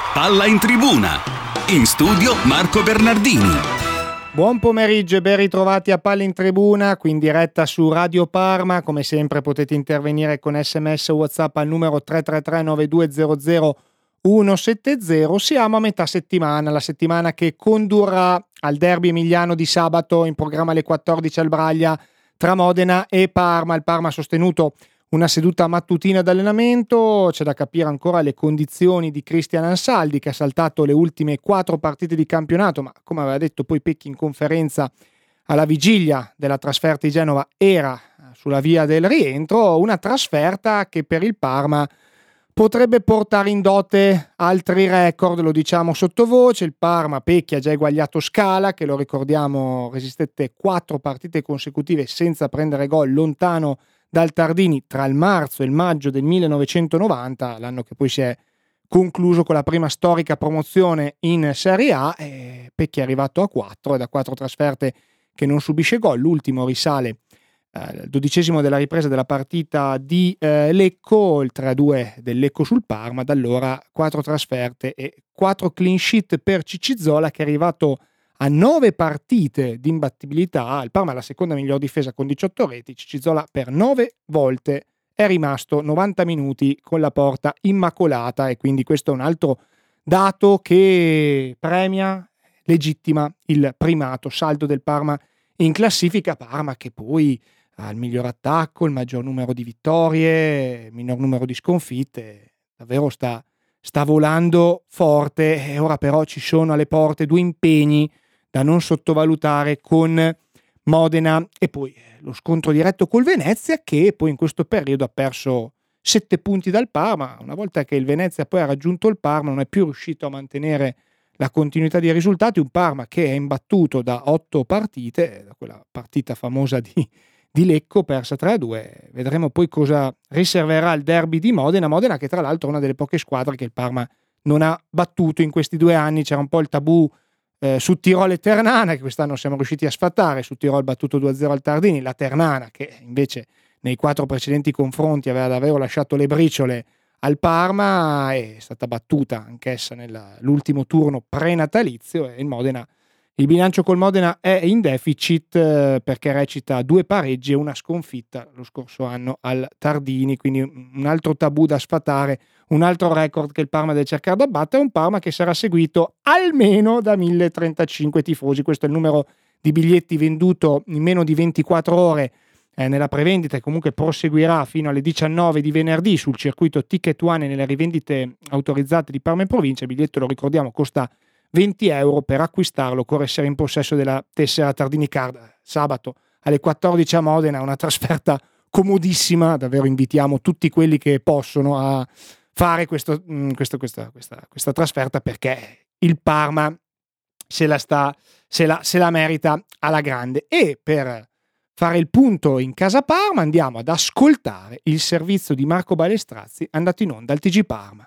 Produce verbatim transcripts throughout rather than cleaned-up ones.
Palla in tribuna. In studio Marco Bernardini. Buon pomeriggio e ben ritrovati a Palla in Tribuna, qui in diretta su Radio Parma. Come sempre potete intervenire con sms o WhatsApp al numero tre tre tre nove due zero zero uno sette zero. Siamo a metà settimana, la settimana che condurrà al derby emiliano di sabato, in programma alle quattordici al Braglia tra Modena e Parma. Il Parma ha sostenuto una seduta mattutina d'allenamento, c'è da capire ancora le condizioni di Cristian Ansaldi, che ha saltato le ultime quattro partite di campionato, ma come aveva detto poi Pecchi in conferenza alla vigilia della trasferta di Genova era sulla via del rientro, una trasferta che per il Parma potrebbe portare in dote altri record, lo diciamo sottovoce. Il Parma, Pecchi, ha già eguagliato Scala, che lo ricordiamo resistette quattro partite consecutive senza prendere gol, lontano dal Tardini tra il marzo e il maggio del millenovecentonovanta, l'anno che poi si è concluso con la prima storica promozione in Serie A. E Pecchi è arrivato a quattro, e da quattro trasferte che non subisce gol. L'ultimo risale al eh, dodicesimo della ripresa della partita di eh, Lecco, il tre a due del Lecco sul Parma. Da allora quattro trasferte e quattro clean sheet per Ciccizola, che è arrivato a nove partite di imbattibilità. Il Parma è la seconda miglior difesa con diciotto reti. Ciccizola per nove volte è rimasto novanta minuti con la porta immacolata, e quindi questo è un altro dato che premia, legittima il primato saldo del Parma in classifica. Parma che poi ha il miglior attacco, il maggior numero di vittorie, il minor numero di sconfitte, davvero sta, sta volando forte. E ora però ci sono alle porte due impegni da non sottovalutare, con Modena e poi lo scontro diretto col Venezia, che poi in questo periodo ha perso sette punti dal Parma. Una volta che il Venezia poi ha raggiunto il Parma non è più riuscito a mantenere la continuità dei risultati. Un Parma che è imbattuto da otto partite, da quella partita famosa di, di Lecco persa tre a due. Vedremo poi cosa riserverà il derby di Modena. Modena che tra l'altro è una delle poche squadre che il Parma non ha battuto in questi due anni. C'era un po' il tabù Eh, su Tirol e Ternana, che quest'anno siamo riusciti a sfatare. Su Tirol battuto due a zero al Tardini, la Ternana che invece nei quattro precedenti confronti aveva davvero lasciato le briciole al Parma è stata battuta anch'essa nell'ultimo turno prenatalizio. E il Modena, il bilancio col Modena è in deficit eh, perché recita due pareggi e una sconfitta lo scorso anno al Tardini, quindi un altro tabù da sfatare, un altro record che il Parma deve cercare da battere. Un Parma che sarà seguito almeno da mille e trentacinque tifosi. Questo è il numero di biglietti venduto in meno di ventiquattro ore eh, nella prevendita, e comunque proseguirà fino alle diciannove di venerdì sul circuito Ticket One e nelle rivendite autorizzate di Parma e provincia. Il biglietto, lo ricordiamo, costa venti euro. Per acquistarlo occorre essere in possesso della tessera Tardini Card. Sabato alle quattordici a Modena, una trasferta comodissima. Davvero invitiamo tutti quelli che possono a fare questo, questo, questa, questa, questa trasferta, perché il Parma se la, sta, se, la, se la merita alla grande. E per fare il punto in casa Parma andiamo ad ascoltare il servizio di Marco Balestrazzi, andato in onda al T G Parma.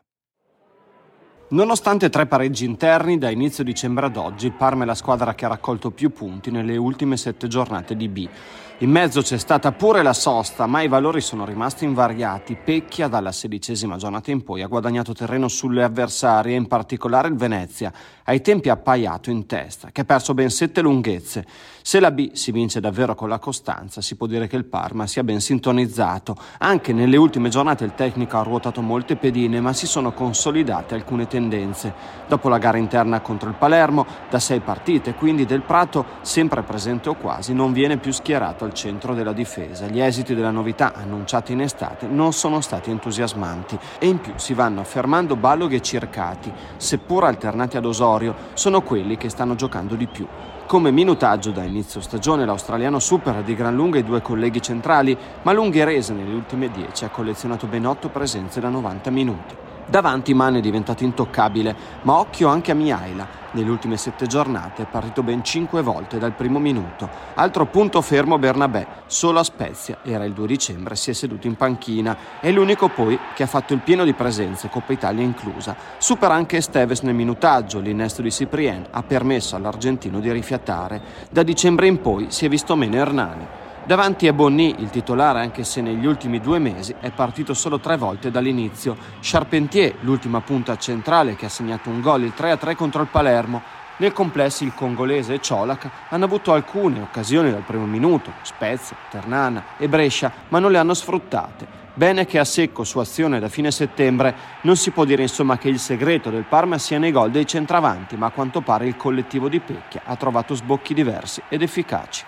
Nonostante tre pareggi interni, da inizio dicembre ad oggi il Parma è la squadra che ha raccolto più punti nelle ultime sette giornate di B. In mezzo c'è stata pure la sosta, ma i valori sono rimasti invariati. Pecchia dalla sedicesima giornata in poi ha guadagnato terreno sulle avversarie, in particolare il Venezia, ai tempi appaiato in testa, che ha perso ben sette lunghezze. Se la B si vince davvero con la costanza, si può dire che il Parma sia ben sintonizzato. Anche nelle ultime giornate il tecnico ha ruotato molte pedine, ma si sono consolidate alcune tendenze. Dopo la gara interna contro il Palermo, da sei partite, quindi Del Prato, sempre presente o quasi, non viene più schierato al centro della difesa. Gli esiti della novità annunciati in estate non sono stati entusiasmanti, e in più si vanno affermando Baloghi e Circati, seppur alternati ad Osorio, sono quelli che stanno giocando di più. Come minutaggio da inizio stagione l'australiano supera di gran lunga i due colleghi centrali, ma l'ungherese nelle ultime dieci ha collezionato ben otto presenze da novanta minuti. Davanti Mane è diventato intoccabile, ma occhio anche a Mihaila. Nelle ultime sette giornate è partito ben cinque volte dal primo minuto. Altro punto fermo Bernabé, solo a Spezia, era il due dicembre, si è seduto in panchina. È l'unico poi che ha fatto il pieno di presenze, Coppa Italia inclusa. Supera anche Esteves nel minutaggio, l'innesto di Cyprien ha permesso all'argentino di rifiatare. Da dicembre in poi si è visto meno Hernani. Davanti è Bonny, il titolare, anche se negli ultimi due mesi è partito solo tre volte dall'inizio. Charpentier, l'ultima punta centrale che ha segnato un gol, il tre a tre contro il Palermo. Nel complesso il congolese e Colak hanno avuto alcune occasioni dal primo minuto, Spezia, Ternana e Brescia, ma non le hanno sfruttate. Bene che a secco su azione da fine settembre. Non si può dire insomma che il segreto del Parma sia nei gol dei centravanti, ma a quanto pare il collettivo di Pecchia ha trovato sbocchi diversi ed efficaci.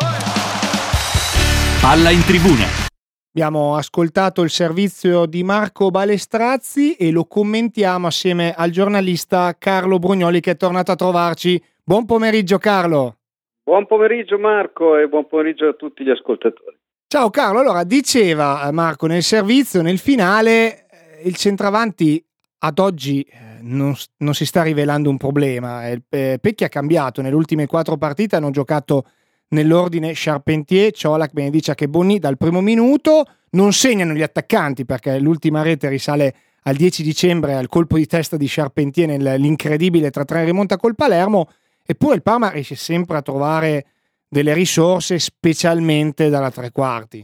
Palla in tribuna. Abbiamo ascoltato il servizio di Marco Balestrazzi e lo commentiamo assieme al giornalista Carlo Brugnoli, che è tornato a trovarci. Buon pomeriggio Carlo. Buon pomeriggio Marco e buon pomeriggio a tutti gli ascoltatori. Ciao Carlo, allora diceva Marco nel servizio, nel finale, il centravanti ad oggi non, non si sta rivelando un problema. Pecchia ha cambiato, nelle ultime quattro partite hanno giocato nell'ordine Charpentier, Colak, Benedicia che Bonny dal primo minuto. Non segnano gli attaccanti perché l'ultima rete risale al dieci dicembre al colpo di testa di Charpentier nell'incredibile tre a tre rimonta col Palermo, eppure il Parma riesce sempre a trovare delle risorse, specialmente dalla tre quarti.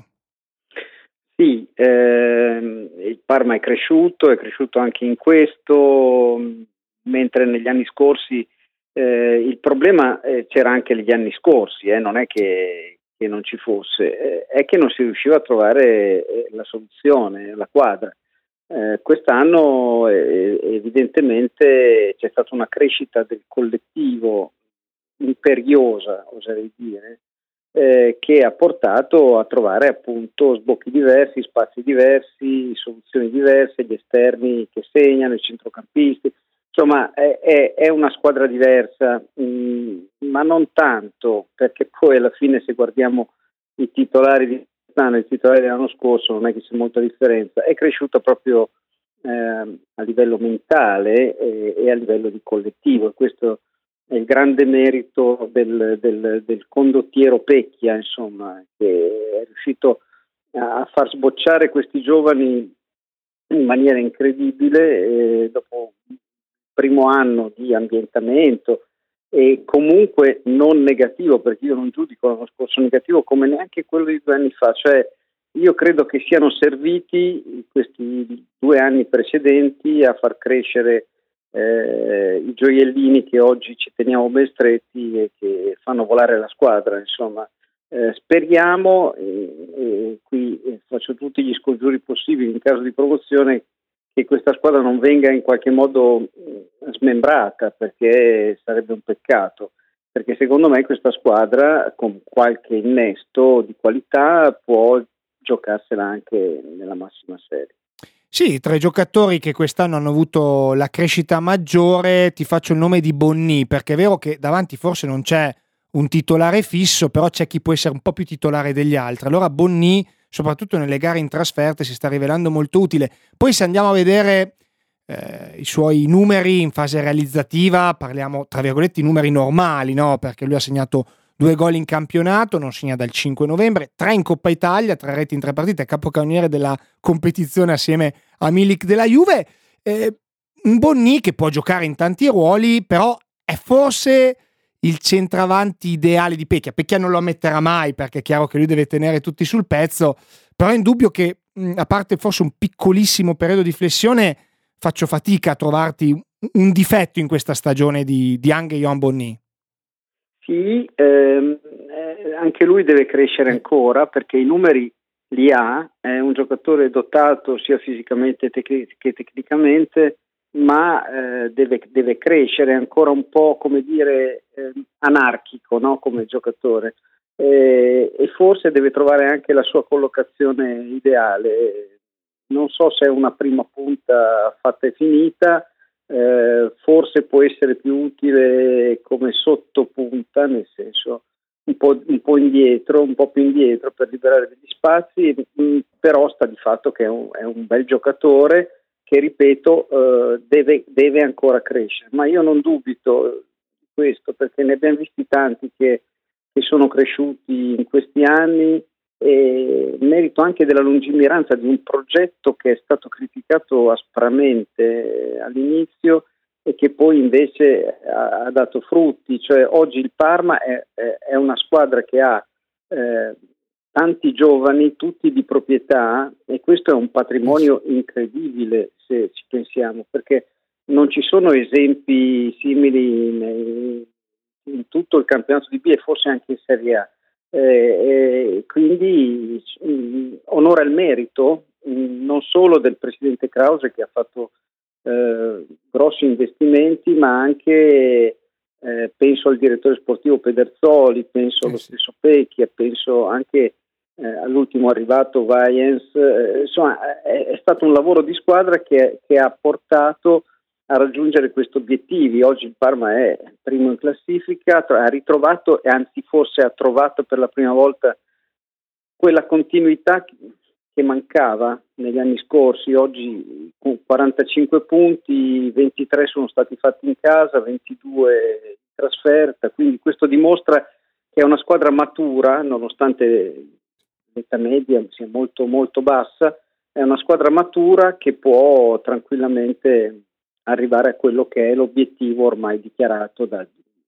Sì, ehm, il Parma è cresciuto, è cresciuto anche in questo, mentre negli anni scorsi eh, il problema eh, c'era anche negli anni scorsi, eh, non è che, che non ci fosse, eh, è che non si riusciva a trovare eh, la soluzione, la quadra. Eh, quest'anno eh, evidentemente c'è stata una crescita del collettivo imperiosa, oserei dire, eh, che ha portato a trovare appunto sbocchi diversi, spazi diversi, soluzioni diverse, gli esterni che segnano, i centrocampisti, insomma è, è, è una squadra diversa, mh, ma non tanto, perché poi alla fine se guardiamo i titolari di quest'anno e i titolari dell'anno scorso non è che c'è molta differenza, è cresciuta proprio eh, a livello mentale e, e a livello di collettivo, e questo è il grande merito del, del, del condottiero Pecchia, insomma, che è riuscito a far sbocciare questi giovani in maniera incredibile eh, dopo il primo anno di ambientamento e comunque non negativo, perché io non giudico l'anno scorso negativo come neanche quello di due anni fa, cioè io credo che siano serviti questi due anni precedenti a far crescere Eh, i gioiellini che oggi ci teniamo ben stretti e che fanno volare la squadra, insomma. Eh, speriamo, e, e qui faccio tutti gli scongiuri possibili in caso di promozione, che questa squadra non venga in qualche modo eh, smembrata, perché sarebbe un peccato, perché secondo me questa squadra con qualche innesto di qualità può giocarsela anche nella massima serie. Sì, tra i giocatori che quest'anno hanno avuto la crescita maggiore ti faccio il nome di Bonny, perché è vero che davanti forse non c'è un titolare fisso, però c'è chi può essere un po' più titolare degli altri. Allora Bonny, soprattutto nelle gare in trasferta, si sta rivelando molto utile. Poi se andiamo a vedere eh, i suoi numeri in fase realizzativa, parliamo tra virgolette i numeri normali, no? Perché lui ha segnato due gol in campionato, non segna dal cinque novembre, tre in Coppa Italia, tre reti in tre partite, capocannoniere della competizione assieme a Milik della Juve. Eh, un Bonny che può giocare in tanti ruoli, però è forse il centravanti ideale di Pecchia. Pecchia non lo ammetterà mai, perché è chiaro che lui deve tenere tutti sul pezzo, però è indubbio che, a parte forse un piccolissimo periodo di flessione, faccio fatica a trovarti un difetto in questa stagione di, di Anghe-Johan Bonny. Sì, ehm, eh, anche lui deve crescere ancora, perché i numeri li ha, è un giocatore dotato sia fisicamente tec- che tecnicamente, ma eh, deve, deve crescere ancora un po', come dire, eh, anarchico, no? Come giocatore, eh, e forse deve trovare anche la sua collocazione ideale. Non so se è una prima punta fatta e finita. Eh, forse può essere più utile come sottopunta, nel senso un po', un po' indietro, un po' più indietro per liberare degli spazi, mh, però sta di fatto che è un, è un bel giocatore che, ripeto, eh, deve, deve ancora crescere, ma io non dubito di questo, perché ne abbiamo visti tanti che, che sono cresciuti in questi anni, e merito anche della lungimiranza di un progetto che è stato criticato aspramente all'inizio e che poi invece ha, ha dato frutti. Cioè oggi il Parma è, è, è una squadra che ha eh, tanti giovani, tutti di proprietà, e questo è un patrimonio incredibile se ci pensiamo, perché non ci sono esempi simili in, in tutto il campionato di B e forse anche in Serie A. Eh, eh, quindi mh, onore al merito mh, non solo del presidente Krause, che ha fatto eh, grossi investimenti, ma anche eh, penso al direttore sportivo Pedersoli, penso allo stesso Pecchia, penso anche eh, all'ultimo arrivato Vaiens. Eh, insomma è, è stato un lavoro di squadra che, che ha portato a raggiungere questi obiettivi. Oggi il Parma è primo in classifica, ha ritrovato e anzi forse ha trovato per la prima volta quella continuità che mancava negli anni scorsi. Oggi con quarantacinque punti, ventitré sono stati fatti in casa, ventidue in trasferta, quindi questo dimostra che è una squadra matura, nonostante l'età media sia molto molto bassa, è una squadra matura che può tranquillamente arrivare a quello che è l'obiettivo ormai dichiarato da,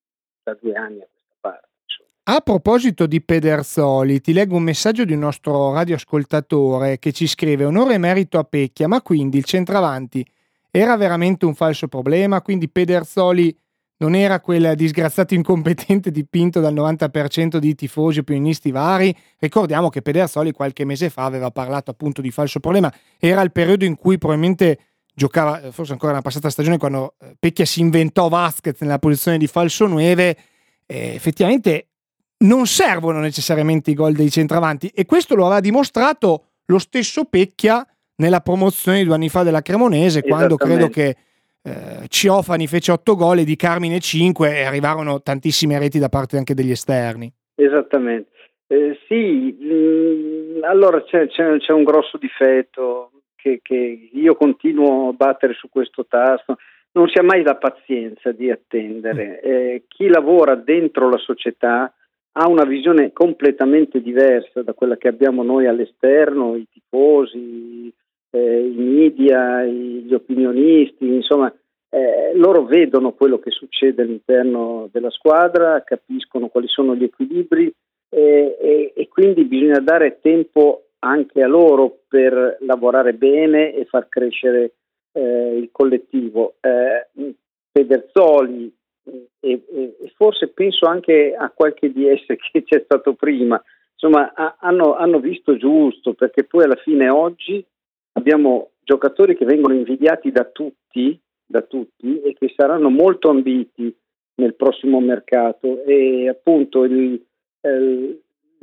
da due anni a questa parte. A proposito di Pedersoli, ti leggo un messaggio di un nostro radioascoltatore che ci scrive: onore e merito a Pecchia, ma quindi il centravanti era veramente un falso problema? Quindi Pedersoli non era quel disgraziato incompetente dipinto dal novanta per cento di tifosi opinionisti vari? Ricordiamo che Pedersoli qualche mese fa aveva parlato appunto di falso problema, era il periodo in cui probabilmente giocava, forse ancora nella passata stagione, quando Pecchia si inventò Vasquez nella posizione di falso nove. Eh, effettivamente non servono necessariamente i gol dei centravanti, e questo lo aveva dimostrato lo stesso Pecchia nella promozione di due anni fa della Cremonese, quando credo che eh, Ciofani fece otto gol e Di Carmine cinque, e arrivarono tantissime reti da parte anche degli esterni. Esattamente. Eh, sì, mh, allora c'è, c'è, c'è un grosso difetto che, che io continuo a battere su questo tasto. Non si ha mai la pazienza di attendere. Eh, chi lavora dentro la società ha una visione completamente diversa da quella che abbiamo noi all'esterno, i tifosi, eh, i media, gli opinionisti, insomma, eh, loro vedono quello che succede all'interno della squadra, capiscono quali sono gli equilibri eh, e, e quindi bisogna dare tempo anche a loro per lavorare bene e far crescere eh, il collettivo. Eh, Pedersoli E, e, e forse penso anche a qualche D S che c'è stato prima, insomma ha, hanno, hanno visto giusto, perché poi alla fine oggi abbiamo giocatori che vengono invidiati da tutti, da tutti e che saranno molto ambiti nel prossimo mercato, e appunto il, eh,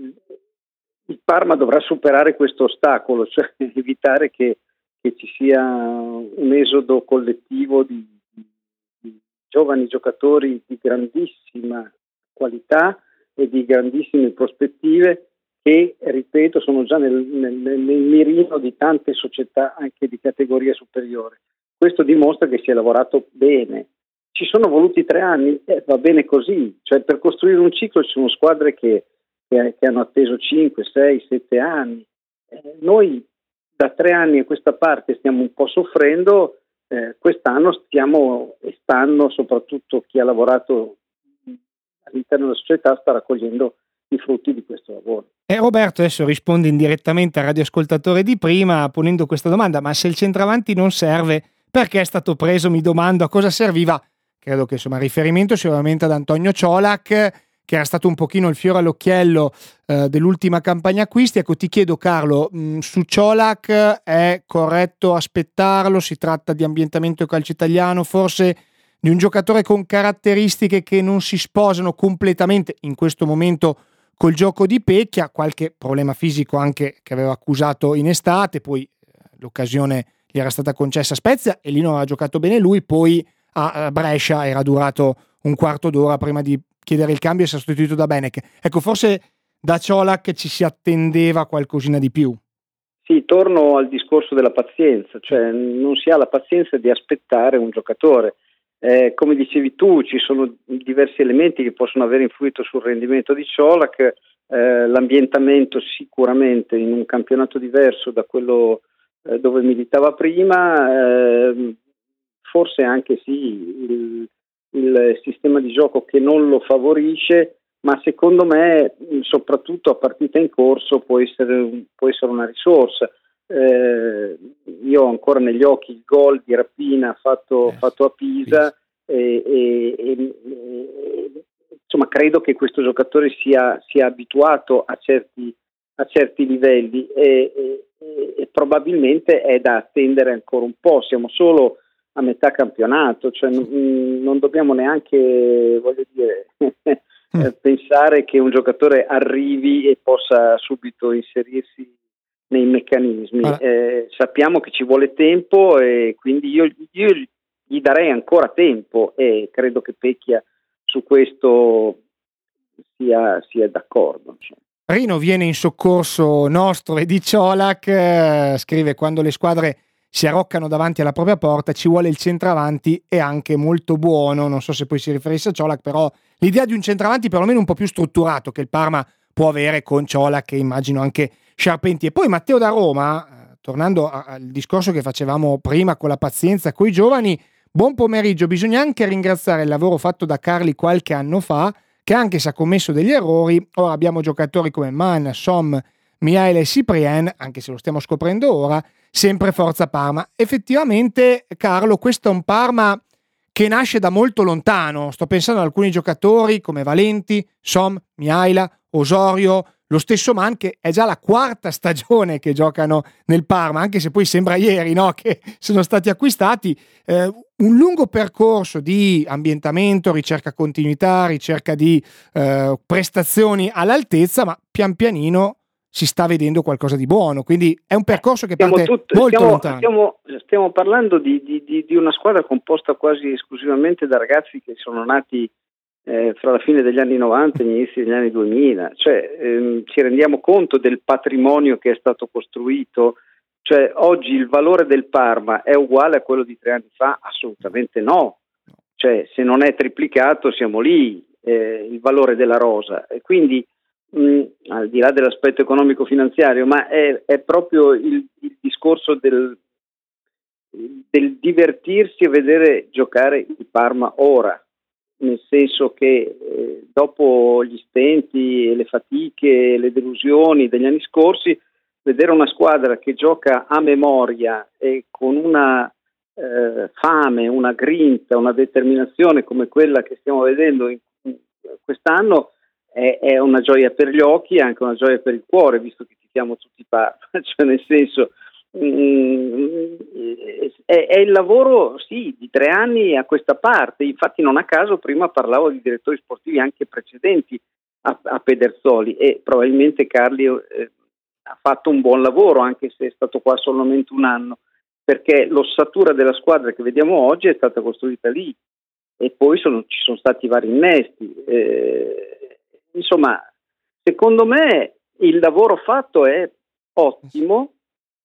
il Parma dovrà superare questo ostacolo, cioè evitare che, che ci sia un esodo collettivo di giovani giocatori di grandissima qualità e di grandissime prospettive che, ripeto, sono già nel, nel, nel mirino di tante società anche di categoria superiore. Questo dimostra che si è lavorato bene. Ci sono voluti tre anni, eh, va bene così, cioè per costruire un ciclo ci sono squadre che, che, che hanno atteso cinque, sei, sette anni. Eh, noi da tre anni a questa parte stiamo un po' soffrendo. Eh, quest'anno stiamo e stanno, soprattutto chi ha lavorato all'interno della società, sta raccogliendo i frutti di questo lavoro. E Roberto adesso risponde indirettamente al radioascoltatore di prima ponendo questa domanda: ma se il centravanti non serve, perché è stato preso? Mi domando a cosa serviva. Credo che insomma il riferimento sicuramente ad Antonio Ciolac, che era stato un pochino il fiore all'occhiello eh, dell'ultima campagna acquisti. Ecco, ti chiedo Carlo, mh, su Ciolac è corretto aspettarlo? Si tratta di ambientamento calcio italiano, forse di un giocatore con caratteristiche che non si sposano completamente in questo momento col gioco di Pecchia, qualche problema fisico anche che aveva accusato in estate, poi eh, l'occasione gli era stata concessa a Spezia e lì non aveva giocato bene lui, poi a Brescia era durato un quarto d'ora prima di chiedere il cambio e essere sostituito da Benec. Ecco, forse da Ciolac ci si attendeva qualcosina di più. Sì, torno al discorso della pazienza, cioè non si ha la pazienza di aspettare un giocatore. Eh, come dicevi tu, ci sono diversi elementi che possono aver influito sul rendimento di Ciolac, eh, l'ambientamento sicuramente in un campionato diverso da quello eh, dove militava prima, eh, forse anche sì il, il sistema di gioco che non lo favorisce, ma secondo me soprattutto a partita in corso può essere, può essere una risorsa. Eh, io ho ancora negli occhi il gol di Rapina fatto, eh, fatto a Pisa e, e, e, e insomma credo che questo giocatore sia, sia abituato a certi, a certi livelli e, e, e probabilmente è da attendere ancora un po'. Siamo solo a metà campionato, cioè non, non dobbiamo neanche, voglio dire, mm. pensare che un giocatore arrivi e possa subito inserirsi nei meccanismi. Allora. Eh, sappiamo che ci vuole tempo e quindi io, io gli darei ancora tempo e credo che Pecchia su questo sia, sia d'accordo. Rino viene in soccorso nostro e di Ciolac, eh, scrive: quando le squadre si arroccano davanti alla propria porta ci vuole il centravanti e anche molto buono. Non so se poi si riferisse a Ciolac, però l'idea di un centravanti perlomeno un po' più strutturato che il Parma può avere con Ciolac e immagino anche Sciarpenti. E poi Matteo da Roma, eh, tornando a, al discorso che facevamo prima con la pazienza coi giovani, buon pomeriggio, bisogna anche ringraziare il lavoro fatto da Carli qualche anno fa, che anche se ha commesso degli errori, ora abbiamo giocatori come Man, Som, Mihail e Cyprien, anche se lo stiamo scoprendo ora, sempre forza Parma. Effettivamente, Carlo, questo è un Parma che nasce da molto lontano. Sto pensando ad alcuni giocatori come Valenti, Som, Mihaila, Osorio, lo stesso Man, che è già la quarta stagione che giocano nel Parma, anche se poi sembra ieri, no, che sono stati acquistati. Eh, un lungo percorso di ambientamento, ricerca continuità, ricerca di eh, prestazioni all'altezza, ma pian pianino si sta vedendo qualcosa di buono, quindi è un percorso che parte tutto, molto stiamo, lontano. Stiamo, stiamo parlando di, di, di una squadra composta quasi esclusivamente da ragazzi che sono nati eh, fra la fine degli anni novanta e gli inizi degli anni duemila, cioè ehm, ci rendiamo conto del patrimonio che è stato costruito. Cioè oggi il valore del Parma è uguale a quello di tre anni fa? Assolutamente no, cioè se non è triplicato siamo lì, eh, il valore della rosa, e quindi mh, al di là dell'aspetto economico finanziario, ma è, è proprio il, il discorso del, del divertirsi e vedere giocare il Parma ora, nel senso che eh, dopo gli stenti e le fatiche, le delusioni degli anni scorsi, vedere una squadra che gioca a memoria e con una eh, fame, una grinta, una determinazione come quella che stiamo vedendo in, in quest'anno è, è una gioia per gli occhi e anche una gioia per il cuore, visto che tifiamo tutti Parma. Cioè nel senso mh, è, è il lavoro sì di tre anni a questa parte. Infatti non a caso prima parlavo di direttori sportivi anche precedenti a, a Pedersoli, e probabilmente Carli eh, ha fatto un buon lavoro, anche se è stato qua solamente un anno, perché l'ossatura della squadra che vediamo oggi è stata costruita lì, e poi sono, ci sono stati vari innesti. Eh, insomma, secondo me il lavoro fatto è ottimo.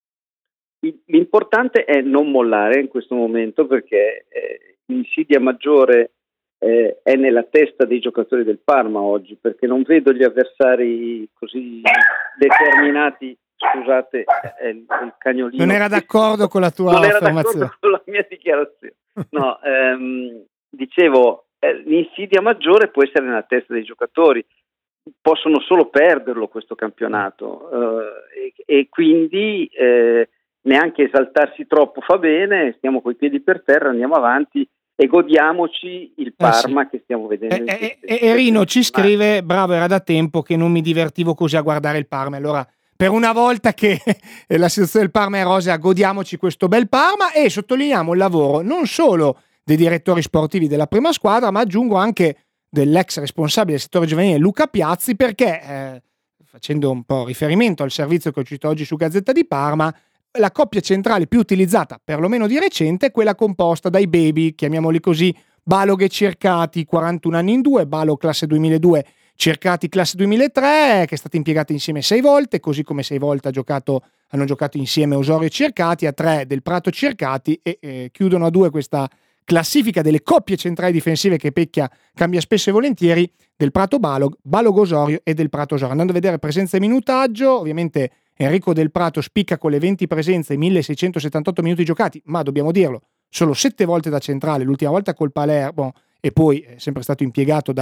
L'importante è non mollare in questo momento, perché eh, l'insidia maggiore eh, è nella testa dei giocatori del Parma oggi, perché non vedo gli avversari così determinati. Scusate, è il, il cagnolino. Non era d'accordo con la tua non affermazione. Non era d'accordo con la mia dichiarazione. No, ehm, dicevo, eh, l'insidia maggiore può essere nella testa dei giocatori. Possono solo perderlo questo campionato, eh, e, e quindi eh, neanche esaltarsi troppo fa bene. Stiamo coi piedi per terra, andiamo avanti e godiamoci il Parma eh sì. che stiamo vedendo. E, e, e Rino ci scrive: bravo, era da tempo che non mi divertivo così a guardare il Parma. Allora, per una volta che la situazione del Parma è rosea, godiamoci questo bel Parma, e sottolineiamo il lavoro non solo dei direttori sportivi della prima squadra, ma aggiungo anche dell'ex responsabile del settore giovanile Luca Piazzi, perché eh, facendo un po' riferimento al servizio che ho citato oggi su Gazzetta di Parma, la coppia centrale più utilizzata, perlomeno di recente, è quella composta dai baby, chiamiamoli così, Balogh e Cercati, quarantuno anni in due, Balogh classe duemiladue, Cercati classe duemilatré, che è stata impiegata insieme sei volte, così come sei volte ha giocato, hanno giocato insieme Osorio e Cercati, a tre del Prato Cercati, e eh, chiudono a due questa classifica delle coppie centrali difensive che Pecchia cambia spesso e volentieri, del Prato Balogh, Balogh Osorio e del Prato Osorio. Andando a vedere presenza e minutaggio, ovviamente Enrico Del Prato spicca con le venti presenze e milleseicentosettantotto minuti giocati, ma dobbiamo dirlo, solo sette volte da centrale, l'ultima volta col Palermo, e poi è sempre stato impiegato da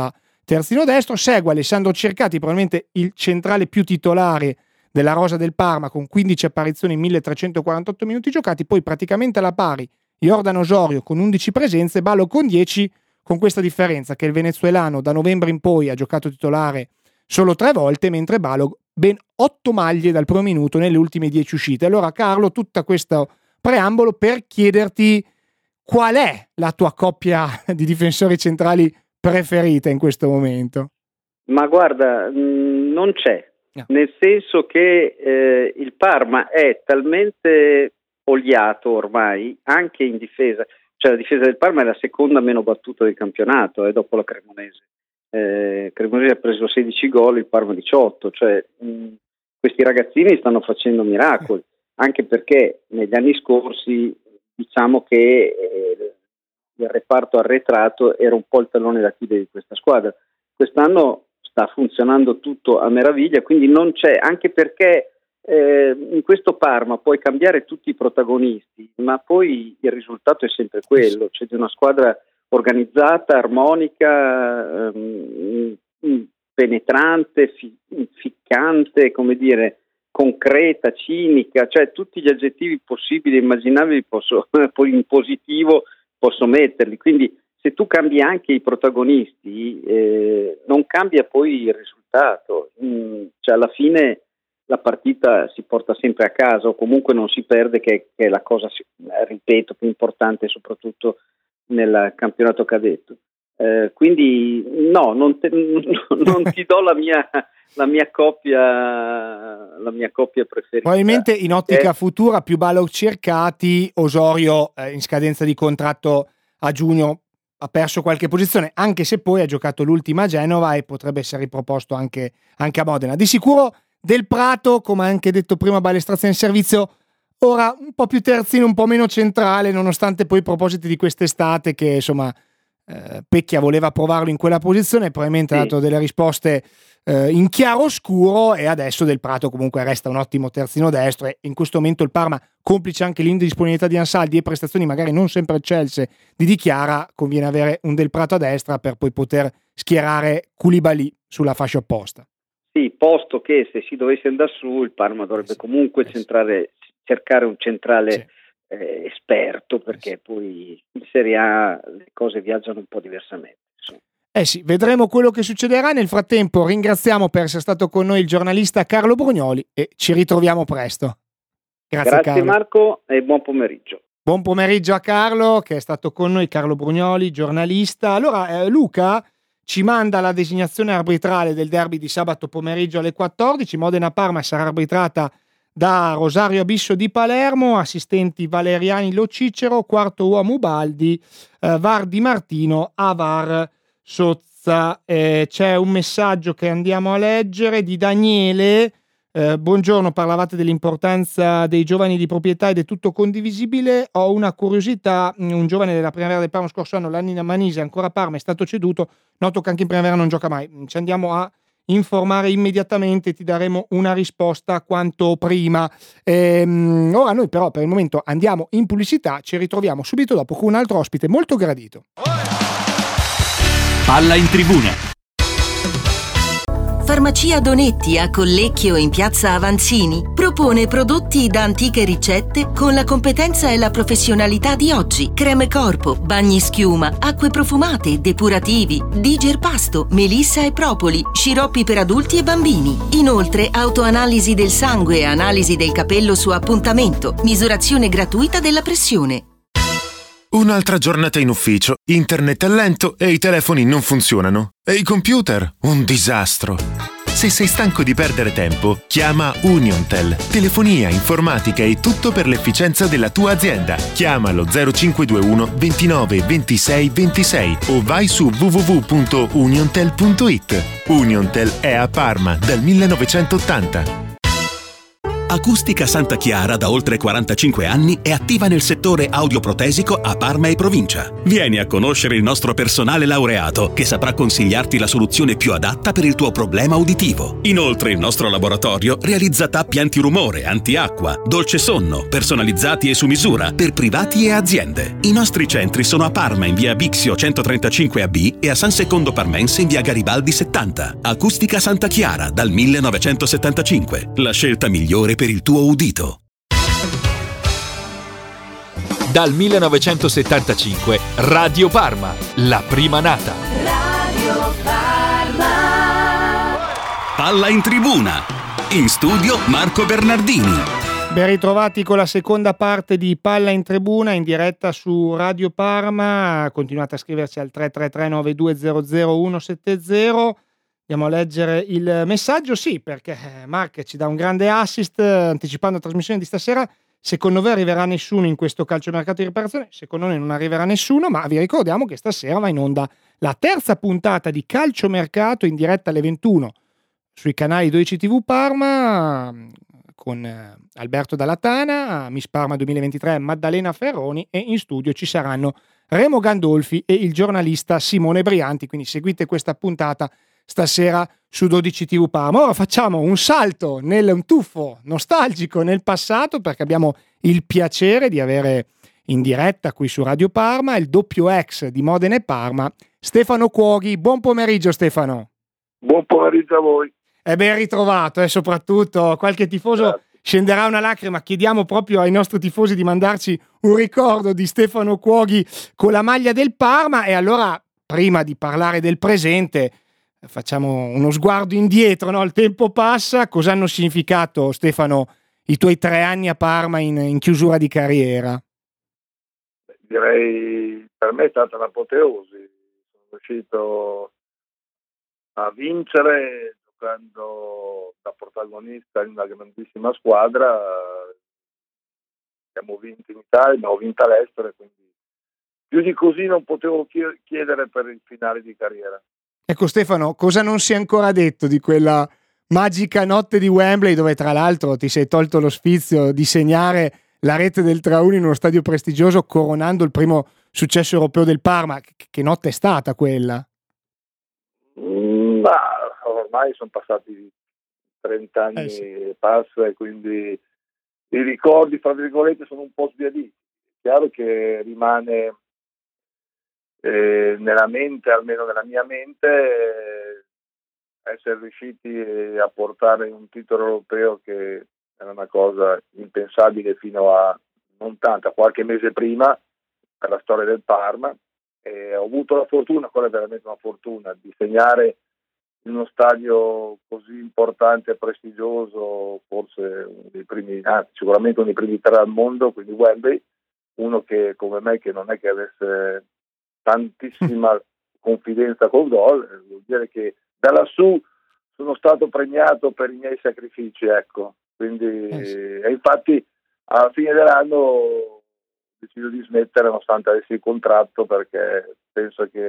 terzino destro. Segue Alessandro Cercati, probabilmente il centrale più titolare della rosa del Parma, con quindici apparizioni in milletrecentoquarantotto minuti giocati. Poi praticamente alla pari Jordan Osorio con undici presenze, Balog con dieci, con questa differenza che il venezuelano da novembre in poi ha giocato titolare solo tre volte, mentre Balog ben otto maglie dal primo minuto nelle ultime dieci uscite. Allora Carlo, tutto questo preambolo per chiederti qual è la tua coppia di difensori centrali preferita in questo momento. Ma guarda, mh, non c'è, no. Nel senso che eh, il Parma è talmente oliato ormai, anche in difesa, cioè la difesa del Parma è la seconda meno battuta del campionato, eh, dopo la Cremonese. Eh, Cremonese ha preso sedici gol, il Parma diciotto, cioè mh, questi ragazzini stanno facendo miracoli, anche perché negli anni scorsi diciamo che eh, il reparto arretrato era un po' il tallone d'Achille di questa squadra. Quest'anno sta funzionando tutto a meraviglia, quindi non c'è, anche perché eh, in questo Parma puoi cambiare tutti i protagonisti, ma poi il risultato è sempre quello, cioè di una squadra organizzata, armonica, ehm, penetrante, fi- ficcante, come dire, concreta, cinica, cioè tutti gli aggettivi possibili e immaginabili posso, poi in positivo posso metterli. Quindi se tu cambi anche i protagonisti eh, non cambia poi il risultato, mm, cioè alla fine la partita si porta sempre a casa o comunque non si perde, che, che è la cosa, ripeto, più importante soprattutto nel campionato cadetto. Eh, quindi no, non, te, non ti do la mia, la mia coppia la mia coppia preferita. Probabilmente in ottica eh, futura più Balog Cercati, Osorio eh, in scadenza di contratto a giugno ha perso qualche posizione, anche se poi ha giocato l'ultima a Genova e potrebbe essere riproposto anche, anche a Modena. Di sicuro Del Prato, come anche detto prima, Balestrazione in servizio, ora un po' più terzino, un po' meno centrale, nonostante poi i propositi di quest'estate che insomma eh, Pecchia voleva provarlo in quella posizione, probabilmente sì. Ha dato delle risposte eh, in chiaro oscuro, e adesso Del Prato comunque resta un ottimo terzino destro, e in questo momento il Parma, complice anche l'indisponibilità di Ansaldi e prestazioni magari non sempre eccelse di Di Chiara, conviene avere un Del Prato a destra per poi poter schierare Koulibaly sulla fascia opposta. Sì, posto che se si dovesse andare su il Parma dovrebbe sì, comunque eh sì. centrare, cercare un centrale sì. eh, esperto, perché sì. poi in Serie A le cose viaggiano un po' diversamente. Insomma. Eh sì, vedremo quello che succederà. Nel frattempo ringraziamo per essere stato con noi il giornalista Carlo Brugnoli e ci ritroviamo presto. Grazie, Grazie Carlo. Marco, e buon pomeriggio. Buon pomeriggio a Carlo che è stato con noi, Carlo Brugnoli, giornalista. Allora eh, Luca ci manda la designazione arbitrale del derby di sabato pomeriggio alle quattordici. Modena-Parma sarà arbitrata da Rosario Abisso di Palermo, assistenti Valeriani Lo Cicero, quarto uomo Ubaldi, eh, V A R Di Martino, Avar Sozza. Eh, c'è un messaggio che andiamo a leggere di Daniele. Eh, buongiorno, parlavate dell'importanza dei giovani di proprietà ed è tutto condivisibile. Ho una curiosità: un giovane della primavera del Parma scorso anno, Lannina Manise, ancora a Parma, è stato ceduto. Noto che anche in primavera non gioca mai. Ci andiamo a informare immediatamente, ti daremo una risposta quanto prima. Ehm, ora noi però per il momento andiamo in pubblicità, ci ritroviamo subito dopo con un altro ospite molto gradito. Palla in tribuna. Farmacia Donetti a Collecchio in piazza Avanzini propone prodotti da antiche ricette con la competenza e la professionalità di oggi. Creme corpo, bagni schiuma, acque profumate, depurativi, digerpasto, melissa e propoli, sciroppi per adulti e bambini. Inoltre autoanalisi del sangue e analisi del capello su appuntamento, misurazione gratuita della pressione. Un'altra giornata in ufficio, internet è lento e i telefoni non funzionano. E i computer? Un disastro. Se sei stanco di perdere tempo, chiama Uniontel. Telefonia, informatica e tutto per l'efficienza della tua azienda. Chiamalo zero cinque due uno ventinove ventisei ventisei o vai su w w w punto uniontel punto it. Uniontel è a Parma dal millenovecentottanta. Acustica Santa Chiara da oltre quarantacinque anni è attiva nel settore audioprotesico a Parma e provincia. Vieni a conoscere il nostro personale laureato che saprà consigliarti la soluzione più adatta per il tuo problema uditivo. Inoltre il nostro laboratorio realizza tappi antirumore, antiacqua, dolce sonno, personalizzati e su misura per privati e aziende. I nostri centri sono a Parma in via Bixio centotrentacinque A B e a San Secondo Parmense in via Garibaldi settanta. Acustica Santa Chiara dal millenovecentosettantacinque. La scelta migliore per il tuo udito. Dal millenovecentosettantacinque Radio Parma, la prima nata. Radio Parma. Palla in tribuna. In studio Marco Bernardini. Ben ritrovati con la seconda parte di Palla in Tribuna in diretta su Radio Parma. Continuate a scriverci al tre tre tre nove due zero zero uno sette zero. Andiamo a leggere il messaggio, sì, perché Mark ci dà un grande assist anticipando la trasmissione di stasera. Secondo voi arriverà nessuno in questo calciomercato di riparazione? Secondo noi non arriverà nessuno, ma vi ricordiamo che stasera va in onda la terza puntata di Calciomercato in diretta alle ventuno sui canali dodici tivù Parma con Alberto Dallatana, Miss Parma duemilaventitré Maddalena Ferroni, e in studio ci saranno Remo Gandolfi e il giornalista Simone Brianti, quindi seguite questa puntata stasera su dodici tivù Parma. Ora facciamo un salto nel un tuffo nostalgico nel passato, perché abbiamo il piacere di avere in diretta qui su Radio Parma il doppio ex di Modena e Parma, Stefano Cuoghi. Buon pomeriggio Stefano. Buon pomeriggio a voi. E ben ritrovato, e soprattutto qualche tifoso Grazie. Scenderà una lacrima. Chiediamo proprio ai nostri tifosi di mandarci un ricordo di Stefano Cuoghi con la maglia del Parma. E allora, prima di parlare del presente, facciamo uno sguardo indietro, no? Il tempo passa. Cosa hanno significato, Stefano, i tuoi tre anni a Parma in, in chiusura di carriera? Direi per me è stata un'apoteosi. Sono riuscito a vincere giocando da protagonista in una grandissima squadra. Abbiamo vinto in Italia, abbiamo vinto all'estero, quindi più di così non potevo chiedere per il finale di carriera. Ecco Stefano, cosa non si è ancora detto di quella magica notte di Wembley, dove tra l'altro ti sei tolto lo sfizio di segnare la rete del tre a uno in uno stadio prestigioso, coronando il primo successo europeo del Parma? Che notte è stata quella? Mm, ma ormai sono passati trenta anni eh sì. e passa, e quindi i ricordi, fra virgolette, sono un po' sbiaditi. È chiaro che rimane eh, nella mente, almeno nella mia mente, eh, essere riusciti a portare un titolo europeo che era una cosa impensabile fino a non tanto, a qualche mese prima, per la storia del Parma. E ho avuto la fortuna, quella è veramente una fortuna, di segnare in uno stadio così importante e prestigioso, forse uno dei primi, anzi sicuramente uno dei primi tre al mondo, quindi Wembley, uno che come me, che non è che avesse tantissima confidenza col gol, vuol dire che da lassù sono stato premiato per i miei sacrifici, ecco. Quindi eh sì. E infatti alla fine dell'anno ho deciso di smettere nonostante avessi il contratto, perché penso che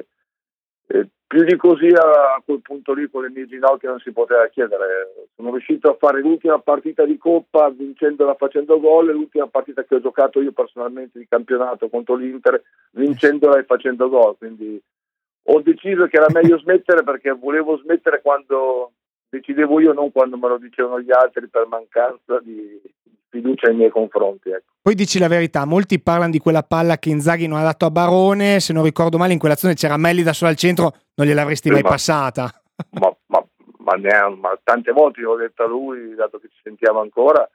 eh, più di così a quel punto lì con le mie ginocchia non si poteva chiedere. Sono riuscito a fare l'ultima partita di Coppa vincendola facendo gol, e l'ultima partita che ho giocato io personalmente di campionato contro l'Inter vincendola e facendo gol, quindi ho deciso che era meglio smettere, perché volevo smettere quando decidevo io, non quando me lo dicevano gli altri, per mancanza di fiducia nei miei confronti, ecco. Poi dici la verità, molti parlano di quella palla che Inzaghi non ha dato a Barone, se non ricordo male in quell'azione c'era Melli da solo al centro, non gliel'avresti sì, mai ma, passata. Ma, ma, ma, neanche, ma tante volte ho detto a lui, dato che ci sentiamo ancora,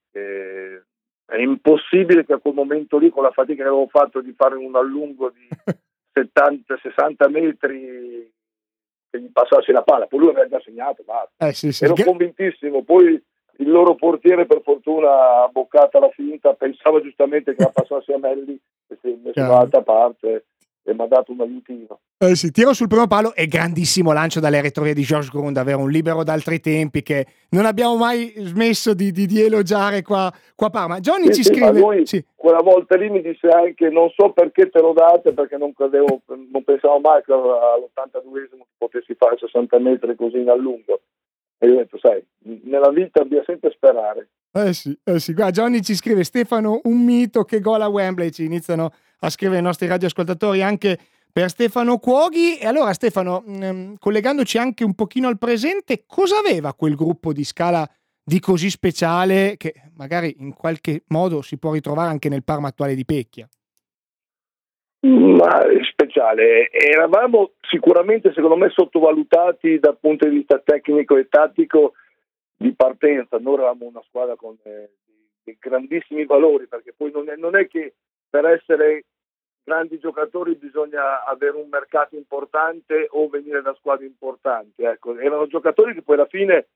che è impossibile che a quel momento lì, con la fatica che avevo fatto di fare un allungo di settanta sessanta metri, che gli passassi la palla, poi lui aveva già segnato, basta. Eh, sì, sì. Ero convintissimo, poi il loro portiere per fortuna ha boccato la finta, pensava giustamente che la passasse a Melli, e si è messo dall'altra parte e mi ha dato un aiutino. Eh sì, tiro sul primo palo e grandissimo lancio dalle retrovie di Georges Grund, davvero un libero d'altri tempi che non abbiamo mai smesso di, di, di elogiare qua, qua a Parma. Johnny sì, ci sì, scrive... Ma lui sì. Quella volta lì mi disse anche: non so perché te lo date, perché non credevo, non pensavo mai che all'ottantaduesimo potessi fare sessanta metri così in allungo. E io ho detto, sai, nella vita bisogna sempre sperare. Eh sì, eh sì. Guarda, Johnny ci scrive: Stefano, un mito, che gol a Wembley. Ci iniziano a scrivere i nostri radioascoltatori anche per Stefano Cuoghi. E allora Stefano, mh, collegandoci anche un pochino al presente, cosa aveva quel gruppo di Scala di così speciale che magari in qualche modo si può ritrovare anche nel Parma attuale di Pecchia? Ma speciale, eravamo sicuramente secondo me sottovalutati dal punto di vista tecnico e tattico di partenza. Noi eravamo una squadra con eh, dei grandissimi valori, perché poi non è, non è che per essere grandi giocatori bisogna avere un mercato importante o venire da squadre importanti, ecco. Erano giocatori che poi alla fine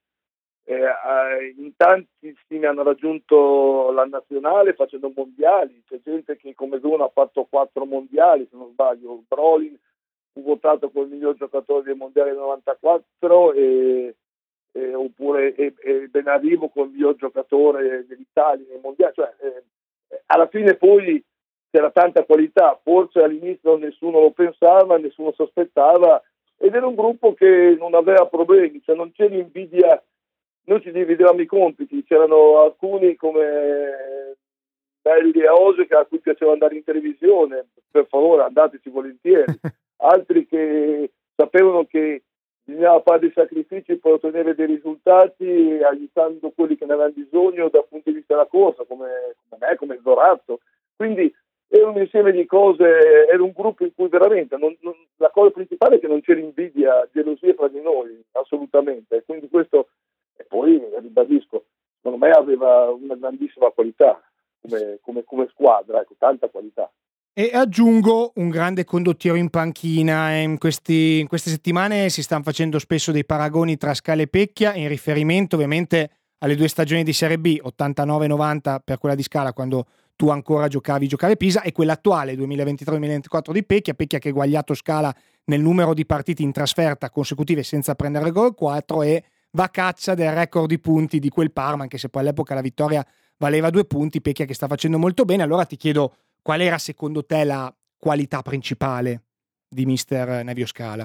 eh, in tantissimi hanno raggiunto la nazionale facendo mondiali. C'è gente che come Zuna ha fatto quattro mondiali, se non sbaglio. Brolin fu votato come il miglior giocatore dei mondiali del novantaquattro e, e, oppure e, e Benarivo come il miglior giocatore dell'Italia nei mondiali. Cioè, eh, alla fine poi c'era tanta qualità, forse all'inizio nessuno lo pensava, nessuno sospettava, ed era un gruppo che non aveva problemi, cioè non c'era invidia. Noi ci dividevamo i compiti, c'erano alcuni come Belli e Ose a cui piaceva andare in televisione, per favore andateci volentieri, altri che sapevano che bisognava fare dei sacrifici per ottenere dei risultati aiutando quelli che ne avevano bisogno dal punto di vista della corsa, come, come me, come Zorazzo. Quindi era un insieme di cose, era un gruppo in cui veramente non, non, la cosa principale è che non c'era invidia, gelosia tra di noi, assolutamente, quindi questo. E poi, ribadisco, secondo me aveva una grandissima qualità come, come, come squadra, ecco, tanta qualità. E aggiungo un grande condottiero in panchina. In, questi, in queste settimane si stanno facendo spesso dei paragoni tra Scala e Pecchia, in riferimento ovviamente alle due stagioni di Serie B, ottantanove novanta per quella di Scala, quando tu ancora giocavi, giocavi Pisa, e quella attuale, duemilaventitré duemilaventiquattro di Pecchia, Pecchia che ha eguagliato Scala nel numero di partite in trasferta consecutive senza prendere gol, quattro, e va a caccia del record di punti di quel Parma, anche se poi all'epoca la vittoria valeva due punti. Pecchia che sta facendo molto bene. Allora ti chiedo, qual era secondo te la qualità principale di mister Nevio Scala?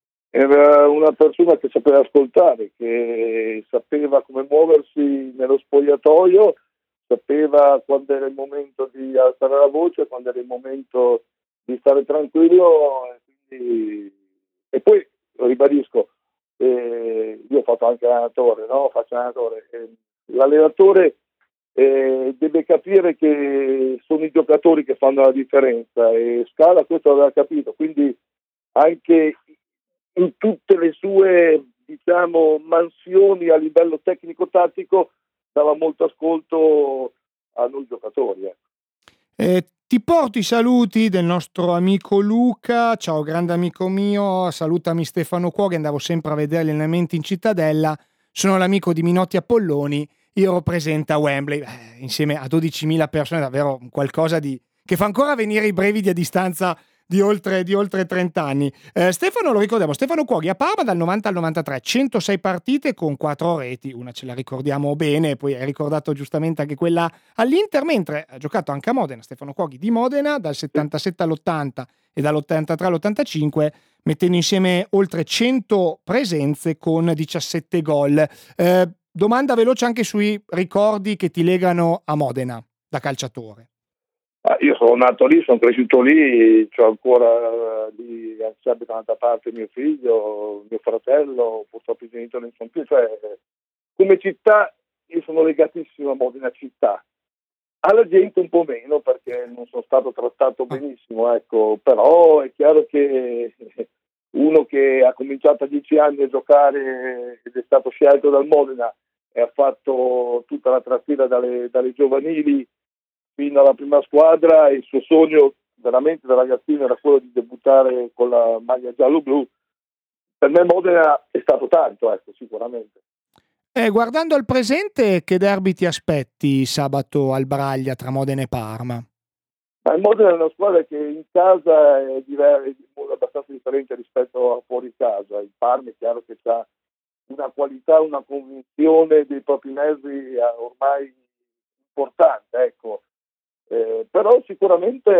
Era una persona che sapeva ascoltare, che sapeva come muoversi nello spogliatoio, sapeva quando era il momento di alzare la voce, quando era il momento di stare tranquillo, e, quindi... e poi, lo ribadisco, eh, io ho fatto anche allenatore, no? Faccio allenatore. Eh, l'allenatore eh, deve capire che sono i giocatori che fanno la differenza, e Scala questo l'aveva capito, quindi anche in tutte le sue, diciamo, mansioni a livello tecnico-tattico dava molto ascolto a noi giocatori. Eh. Eh, ti porto i saluti del nostro amico Luca. Ciao grande amico mio, salutami Stefano Cuoghi, andavo sempre a vedere gli allenamenti in Cittadella, sono l'amico di Minotti Apolloni, io ero presente a Wembley, eh, insieme a dodicimila persone, davvero qualcosa di che fa ancora venire i brividi a distanza di oltre, di oltre trenta anni. Eh, Stefano, lo ricordiamo, Stefano Cuoghi a Parma dal novanta al novantatré, centosei partite con quattro reti, una ce la ricordiamo bene, poi hai ricordato giustamente anche quella all'Inter, mentre ha giocato anche a Modena. Stefano Cuoghi di Modena dal settantasette all'ottanta e dall'ottantatré all'ottantacinque, mettendo insieme oltre cento presenze con diciassette gol. Eh, domanda veloce anche sui ricordi che ti legano a Modena da calciatore. Ah, io sono nato lì, sono cresciuto lì, c'ho ancora uh, lì, si abita un'altra parte mio figlio, mio fratello, purtroppo i genitori non sono più, cioè come città io sono legatissimo a Modena città, alla gente un po' meno perché non sono stato trattato benissimo, ecco, però è chiaro che uno che ha cominciato a dieci anni a giocare ed è stato scelto dal Modena e ha fatto tutta la trasfila dalle, dalle giovanili fino alla prima squadra, il suo sogno veramente da ragazzino era quello di debuttare con la maglia giallo-blu. Per me Modena è stato tanto, ecco, sicuramente. Eh, guardando al presente, che derby ti aspetti sabato al Braglia tra Modena e Parma? Ma il Modena è una squadra che in casa è, diver- è abbastanza differente rispetto a fuori casa. Il Parma è chiaro che ha una qualità, una convinzione dei propri mezzi ormai importante, ecco. Eh, però sicuramente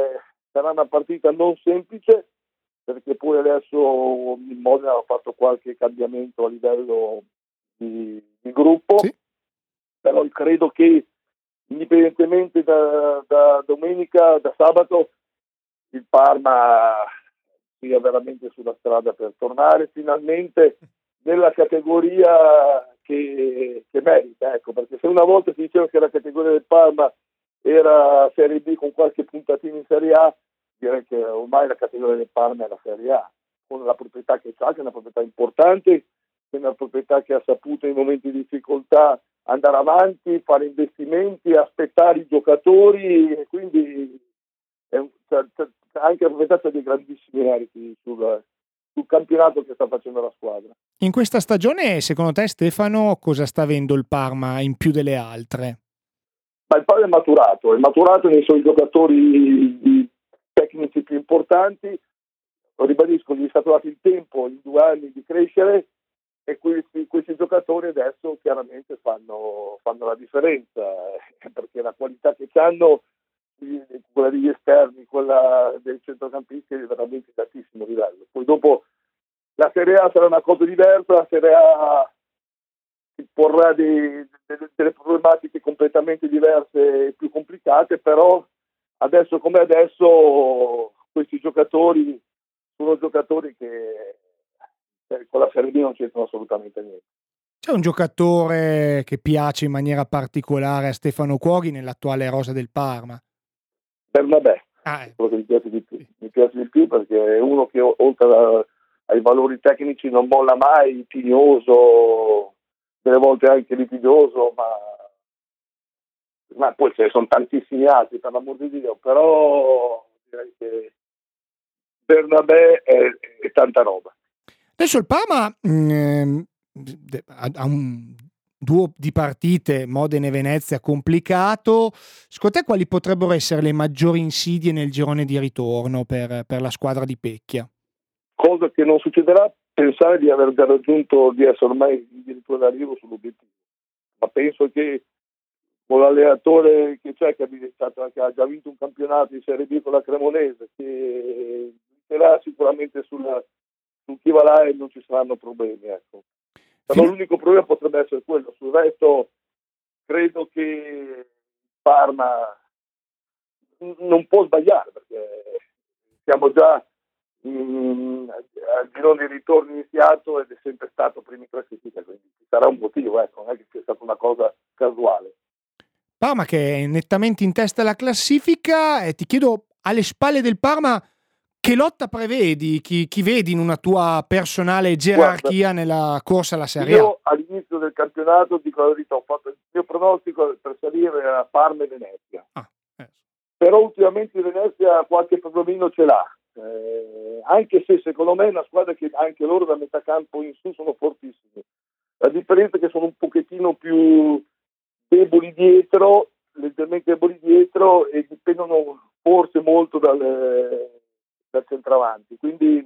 sarà una partita non semplice, perché poi adesso il Modena ha fatto qualche cambiamento a livello di, di gruppo. Sì. però credo che indipendentemente da, da domenica, da sabato, il Parma sia veramente sulla strada per tornare finalmente nella categoria che, che merita, ecco, perché se una volta si diceva che la categoria del Parma era Serie B con qualche puntatina in Serie A, direi che ormai la categoria del Parma è la Serie A, con la proprietà che ha, che è una proprietà importante, che è una proprietà che ha saputo in momenti di difficoltà andare avanti, fare investimenti, aspettare i giocatori, e quindi è un, c'è, c'è, anche la proprietà ha dei grandissimi meriti sul, sul campionato che sta facendo la squadra. In questa stagione, secondo te, Stefano, cosa sta avendo il Parma in più delle altre? Ma il Parma è maturato, è maturato nei suoi giocatori tecnici più importanti, lo ribadisco, gli è stato dato il tempo in due anni di crescere, e questi, questi giocatori adesso chiaramente fanno, fanno la differenza, perché la qualità che hanno, quella degli esterni, quella dei centrocampisti, è veramente di altissimo livello. Poi dopo la Serie A sarà una cosa diversa, la Serie A si porrà dei, delle, delle problematiche completamente diverse e più complicate, però adesso come adesso questi giocatori sono giocatori che con la Serie B non c'entrano assolutamente niente. C'è un giocatore che piace in maniera particolare a Stefano Cuoghi nell'attuale rosa del Parma? Bernabé, ah, eh. quello che mi piace di più. Mi piace di più perché è uno che oltre a, ai valori tecnici non molla mai, tignoso, delle volte anche litigioso, ma, ma poi ce ne sono tantissimi altri, per l'amor di Dio, però direi che Bernabé è, è tanta roba. Adesso il Parma mh, ha un duo di partite, Modena e Venezia, complicato. Secondo te quali potrebbero essere le maggiori insidie nel girone di ritorno per, per la squadra di Pecchia? Cosa che non succederà, pensare di aver già raggiunto, di essere ormai addirittura d'arrivo sull'obiettivo, ma penso che con l'allenatore che c'è, che ha già vinto un campionato in Serie B con la Cremonese, che sarà sicuramente sulla su chi va là e non ci saranno problemi, ecco. Però l'unico problema potrebbe essere quello. Sul resto credo che Parma non può sbagliare, perché siamo già in, al girone di ritorno iniziato ed è sempre stato primo in classifica, quindi ci sarà un motivo, ecco, non è che sia stata una cosa casuale. Parma che è nettamente in testa alla classifica, e ti chiedo, alle spalle del Parma che lotta prevedi? Chi, chi vedi in una tua personale gerarchia? Guarda, nella corsa alla Serie A? Io all'inizio del campionato, dico la verità, ho fatto il mio pronostico per salire a Parma e Venezia. Ah, eh. Però ultimamente Venezia qualche problemino ce l'ha. Eh, anche se secondo me è una squadra che anche loro da metà campo in su sono fortissimi. La differenza è che sono un pochettino più deboli dietro, leggermente deboli dietro, e dipendono forse molto dal... dal centravanti, quindi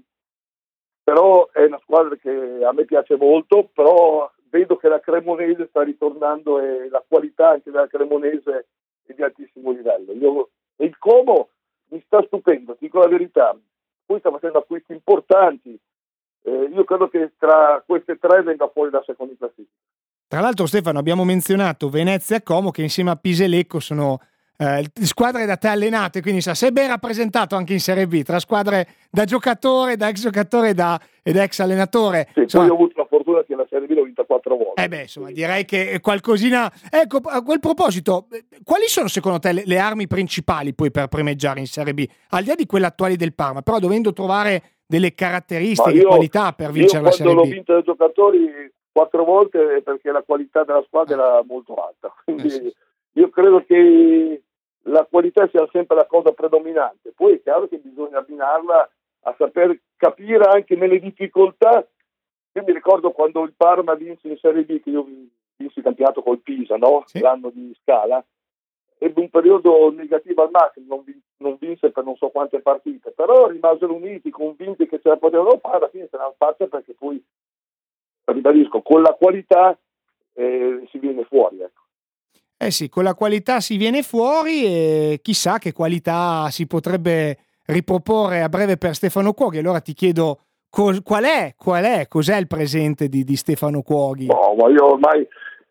però è una squadra che a me piace molto, però vedo che la Cremonese sta ritornando e la qualità anche della Cremonese è di altissimo livello. Io, e il Como mi sta stupendo, ti dico la verità, poi sta facendo acquisti importanti, eh, io credo che tra queste tre venga fuori la seconda classifica. Tra l'altro, Stefano, abbiamo menzionato Venezia e Como, che insieme a Pisa e Lecco sono Eh, squadre da te allenate, quindi sa, sei ben rappresentato anche in Serie B tra squadre da giocatore, da ex giocatore da, ed ex allenatore. Sì, insomma, poi ho avuto la fortuna che la Serie B l'ho vinta quattro volte. Eh beh, insomma, direi che qualcosina. Ecco, a quel proposito, quali sono secondo te le, le armi principali poi per primeggiare in Serie B? Al di là di quelle attuali del Parma, però dovendo trovare delle caratteristiche, io, qualità per vincere la Serie B. Io quando l'ho vinta da giocatori quattro volte è perché la qualità della squadra era molto alta, quindi eh sì. Io credo che la qualità sia sempre la cosa predominante, poi è chiaro che bisogna abbinarla a saper capire anche nelle difficoltà. Io mi ricordo quando il Parma vinse in Serie B, che io vinsi il campionato col Pisa, no? Sì. L'anno di Scala, ebbe un periodo negativo al massimo, non, vin- non vinse per non so quante partite, però rimasero uniti, convinti che ce la potevano fare, alla fine se l'hanno fatta, perché poi, ribadisco, con la qualità eh, si viene fuori, ecco. Eh sì, con la qualità si viene fuori, e chissà che qualità si potrebbe riproporre a breve per Stefano Cuoghi. Allora ti chiedo qual è, qual è, cos'è il presente di, di Stefano Cuoghi? No, ma io ormai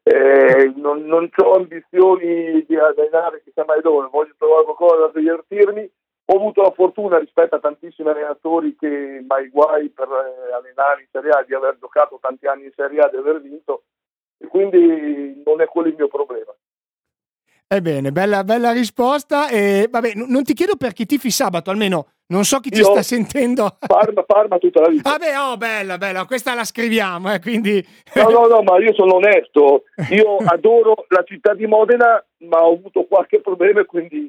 Eh, non, non ho ambizioni di allenare chissà mai dove, voglio trovare qualcosa da divertirmi. Ho avuto la fortuna rispetto a tantissimi allenatori che mai guai per eh, allenare in Serie A, di aver giocato tanti anni in Serie A, di aver vinto, e quindi non è quello il mio problema. Ebbene, bella, bella risposta. E vabbè, n- non ti chiedo per chi tifi sabato, almeno non so chi ci Io, sta sentendo. Parma, Parma tutta la vita. Vabbè, oh, bella, bella, questa la scriviamo, eh, quindi... No, no, no, ma io sono onesto. Io adoro la città di Modena, ma ho avuto qualche problema e quindi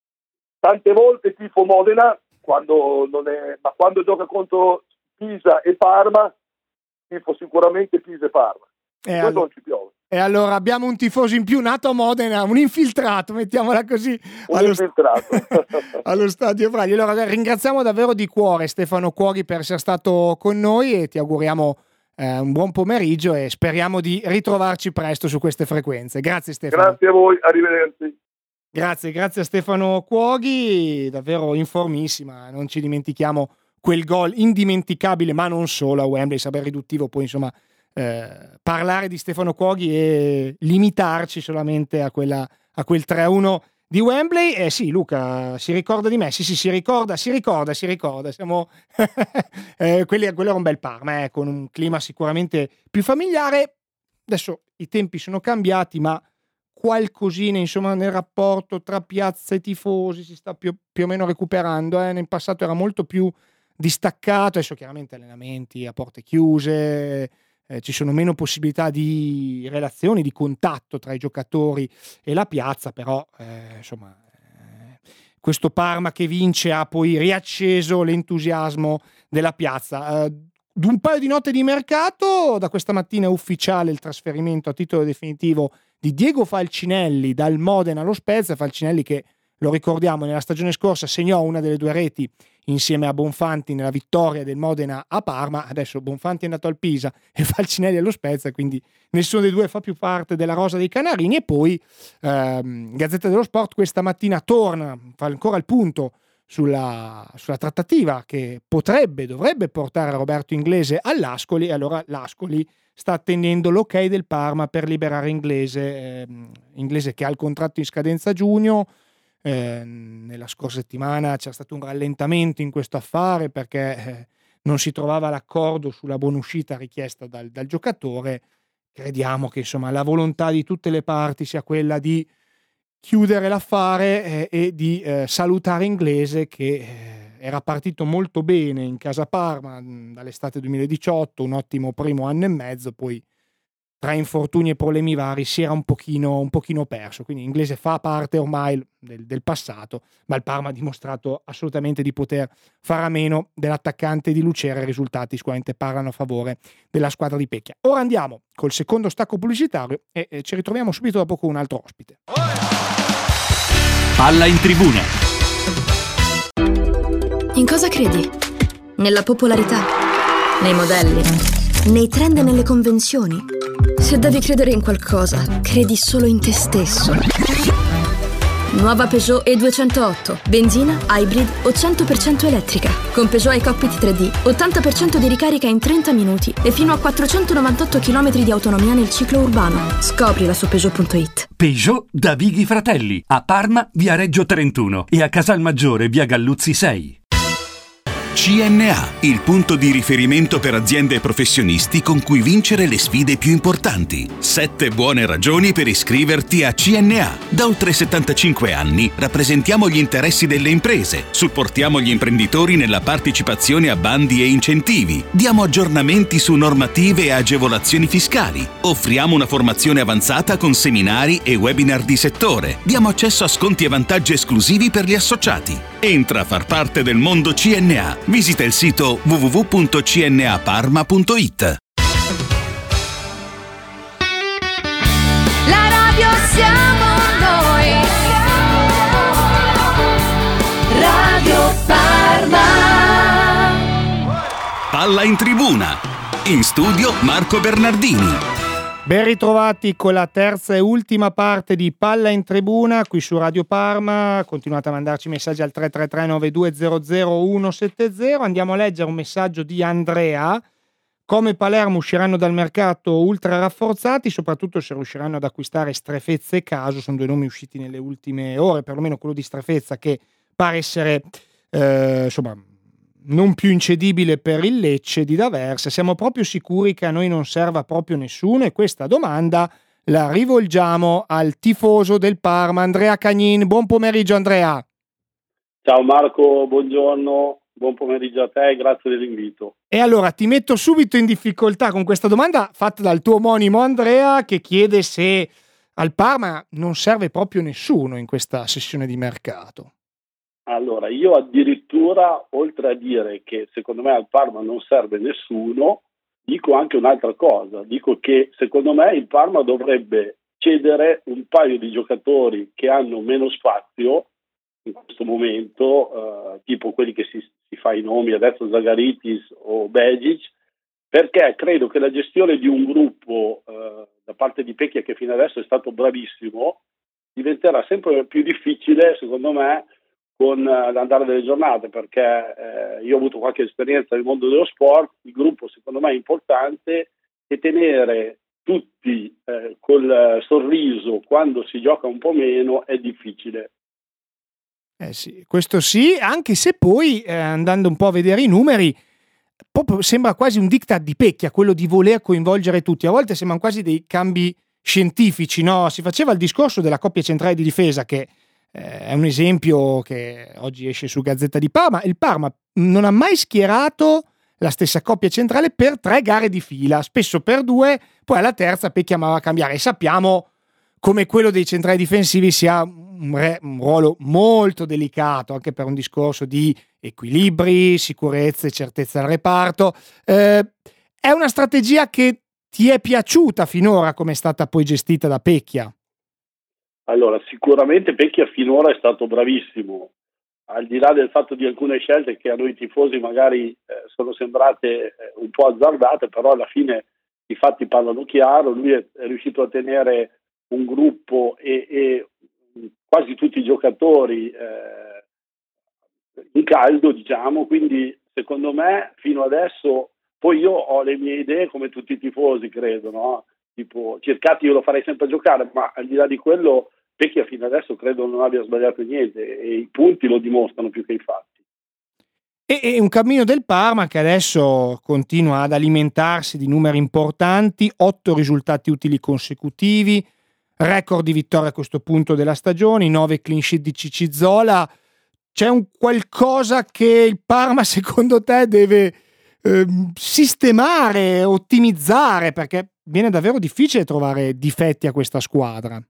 tante volte tifo Modena, quando non è, ma quando gioca contro Pisa e Parma, tifo sicuramente Pisa e Parma. E Questo allora, non ci piove. e allora abbiamo un tifoso in più nato a Modena, un infiltrato, mettiamola così, Un allo, infiltrato. allo Stadio Fragli. Allora ringraziamo davvero di cuore Stefano Cuoghi per essere stato con noi e ti auguriamo eh, un buon pomeriggio e speriamo di ritrovarci presto su queste frequenze. Grazie Stefano. Grazie a voi, arrivederci. Grazie, grazie a Stefano Cuoghi, davvero informissima, non ci dimentichiamo quel gol indimenticabile, ma non solo a Wembley, sarebbe riduttivo poi insomma eh, parlare di Stefano Cuoghi e limitarci solamente a, quella, a quel tre a uno di Wembley. Eh sì, Luca, si ricorda di me? Sì, sì, si ricorda, si ricorda, si ricorda, siamo eh, quelli, quello era un bel Parma, eh, con un clima sicuramente più familiare. Adesso i tempi sono cambiati, ma qualcosina insomma nel rapporto tra piazza e tifosi si sta più, più o meno recuperando, eh. Nel passato era molto più distaccato, adesso chiaramente allenamenti a porte chiuse, eh, ci sono meno possibilità di relazioni, di contatto tra i giocatori e la piazza, però eh, insomma eh, questo Parma che vince ha poi riacceso l'entusiasmo della piazza. Eh, un paio di note di mercato, da questa mattina è ufficiale il trasferimento a titolo definitivo di Diego Falcinelli dal Modena allo Spezia. Falcinelli che, lo ricordiamo, nella stagione scorsa segnò una delle due reti insieme a Bonfanti nella vittoria del Modena a Parma. Adesso Bonfanti è andato al Pisa e Falcinelli allo Spezia, quindi nessuno dei due fa più parte della rosa dei Canarini. E poi ehm, Gazzetta dello Sport questa mattina torna, fa ancora il punto sulla, sulla trattativa che potrebbe, dovrebbe portare Roberto Inglese all'Ascoli, e allora l'Ascoli sta attendendo l'ok del Parma per liberare Inglese, eh, Inglese che ha il contratto in scadenza a giugno. Eh, nella scorsa settimana c'è stato un rallentamento in questo affare perché eh, non si trovava l'accordo sulla buonuscita richiesta dal, dal giocatore. Crediamo che insomma la volontà di tutte le parti sia quella di chiudere l'affare eh, e di eh, salutare Inglese, che eh, era partito molto bene in casa Parma mh, dall'estate duemiladiciotto, un ottimo primo anno e mezzo, poi tra infortuni e problemi vari si era un pochino, un pochino perso. Quindi Inglese fa parte ormai del, del passato, ma il Parma ha dimostrato assolutamente di poter fare a meno dell'attaccante di Lucera. I risultati sicuramente parlano a favore della squadra di Pecchia. Ora andiamo col secondo stacco pubblicitario e, e ci ritroviamo subito dopo con un altro ospite. Palla in tribuna. In cosa credi? Nella popolarità? Nei modelli? Nei trend e nelle convenzioni? Se devi credere in qualcosa, credi solo in te stesso. Nuova Peugeot E duecentootto, benzina, hybrid o cento per cento elettrica. Con Peugeot iCockpit tre D, ottanta per cento di ricarica in trenta minuti e fino a quattrocentonovantotto chilometri di autonomia nel ciclo urbano. Scoprila su Peugeot punto it. Peugeot da Vighi Fratelli, a Parma via Reggio trentuno e a Casalmaggiore via Galluzzi sei. C N A, il punto di riferimento per aziende e professionisti con cui vincere le sfide più importanti. Sette buone ragioni per iscriverti a C N A. Da oltre settantacinque anni rappresentiamo gli interessi delle imprese, supportiamo gli imprenditori nella partecipazione a bandi e incentivi, diamo aggiornamenti su normative e agevolazioni fiscali, offriamo una formazione avanzata con seminari e webinar di settore, diamo accesso a sconti e vantaggi esclusivi per gli associati. Entra a far parte del mondo C N A. Visita il sito w w w punto c n a parma punto it. La radio siamo noi. Radio Parma. Palla in tribuna. In studio Marco Bernardini. Ben ritrovati con la terza e ultima parte di Palla in Tribuna qui su Radio Parma. Continuate a mandarci messaggi al tre tre tre nove due zero zero uno sette zero. Andiamo a leggere un messaggio di Andrea come Palermo usciranno dal mercato ultra rafforzati, soprattutto se riusciranno ad acquistare Strefezza e Caso, sono due nomi usciti nelle ultime ore, perlomeno quello di Strefezza che pare essere eh, insomma non più incedibile per il Lecce di D'Aversa. Siamo proprio sicuri che a noi non serva proprio nessuno? E questa domanda la rivolgiamo al tifoso del Parma, Andrea Cagnin. Buon pomeriggio Andrea. Ciao Marco, buongiorno. Buon pomeriggio a te e grazie dell'invito. E allora ti metto subito in difficoltà con questa domanda fatta dal tuo omonimo Andrea, che chiede se al Parma non serve proprio nessuno in questa sessione di mercato. Allora, io addirittura, oltre a dire che secondo me al Parma non serve nessuno, dico anche un'altra cosa. Dico che secondo me il Parma dovrebbe cedere un paio di giocatori che hanno meno spazio in questo momento, eh, tipo quelli che si, si fa i nomi adesso, Zagaritis o Begic, perché credo che la gestione di un gruppo eh, da parte di Pecchia, che fino adesso è stato bravissimo, diventerà sempre più difficile secondo me con eh, l'andare delle giornate, perché eh, io ho avuto qualche esperienza nel mondo dello sport. Il gruppo secondo me è importante e tenere tutti eh, col sorriso quando si gioca un po' meno è difficile. Eh sì, questo sì, anche se poi eh, andando un po' a vedere i numeri proprio sembra quasi un diktat di Pecchia, quello di voler coinvolgere tutti. A volte sembrano quasi dei cambi scientifici, no? Si faceva il discorso della coppia centrale di difesa, che eh, è un esempio che oggi esce su Gazzetta di Parma. Il Parma non ha mai schierato la stessa coppia centrale per tre gare di fila, spesso per due, poi alla terza Pecchia amava a cambiare, e sappiamo come quello dei centrali difensivi sia un, re, un ruolo molto delicato anche per un discorso di equilibri, sicurezza e certezza del reparto. Eh, è una strategia che ti è piaciuta finora, come è stata poi gestita da Pecchia? Allora, sicuramente Pecchia finora è stato bravissimo, al di là del fatto di alcune scelte che a noi tifosi magari eh, sono sembrate eh, un po' azzardate, però alla fine i fatti parlano chiaro. Lui è, è riuscito a tenere un gruppo e, e quasi tutti i giocatori eh, in caldo, diciamo, quindi secondo me fino adesso, poi io ho le mie idee come tutti i tifosi, credo, no? Tipo Cercati io lo farei sempre giocare, ma al di là di quello Pecchia fino adesso credo non abbia sbagliato niente e i punti lo dimostrano più che i fatti. E, e un cammino del Parma che adesso continua ad alimentarsi di numeri importanti, otto risultati utili consecutivi, record di vittorie a questo punto della stagione, nove clean sheet di Cicizzola. C'è un qualcosa che il Parma secondo te deve eh, sistemare, ottimizzare, perché viene davvero difficile trovare difetti a questa squadra?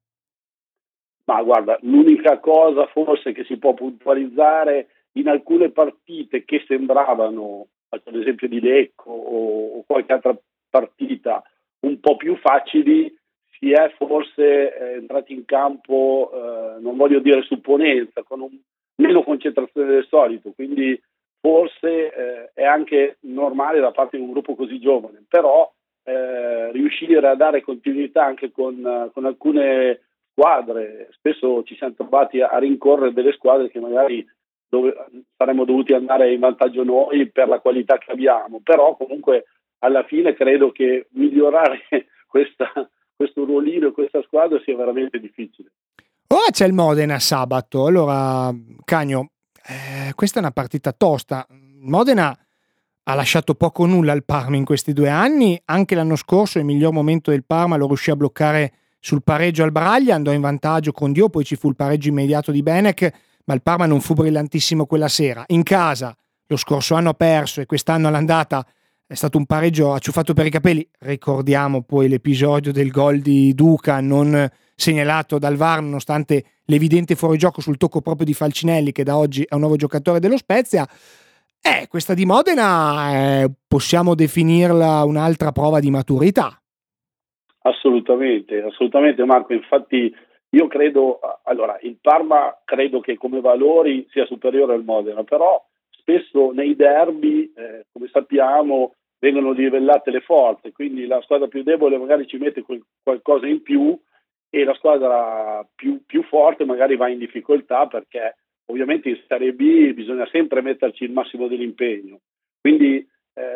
Ma guarda, l'unica cosa forse che si può puntualizzare in alcune partite che sembravano, faccio l'esempio di Lecco o, o qualche altra partita un po' più facili, si è forse eh, entrati in campo, eh, non voglio dire supponenza, con un, meno concentrazione del solito, quindi forse eh, è anche normale da parte di un gruppo così giovane, però eh, riuscire a dare continuità anche con, con alcune squadre, spesso ci siamo trovati a, a rincorrere delle squadre che magari dove saremmo dovuti andare in vantaggio noi per la qualità che abbiamo, però comunque alla fine credo che migliorare questa questo ruolino e questa squadra sia veramente difficile. Ora c'è il Modena sabato, allora Cagno, eh, questa è una partita tosta. Modena ha lasciato poco o nulla al Parma in questi due anni, anche l'anno scorso il miglior momento del Parma lo riuscì a bloccare sul pareggio al Braglia, andò in vantaggio con Dio, poi ci fu il pareggio immediato di Benec, ma il Parma non fu brillantissimo quella sera. In casa lo scorso anno ha perso e quest'anno all'andata è stato un pareggio acciuffato per i capelli. Ricordiamo poi l'episodio del gol di Duca non segnalato dal V A R nonostante l'evidente fuorigioco sul tocco proprio di Falcinelli, che da oggi è un nuovo giocatore dello Spezia. Eh, questa di Modena eh, possiamo definirla un'altra prova di maturità. Assolutamente, assolutamente Marco, infatti io credo, allora il Parma credo che come valori sia superiore al Modena, però spesso nei derby, eh, come sappiamo, vengono livellate le forze, quindi la squadra più debole magari ci mette quel, qualcosa in più e la squadra più, più forte magari va in difficoltà, perché ovviamente in Serie B bisogna sempre metterci il massimo dell'impegno. Quindi eh,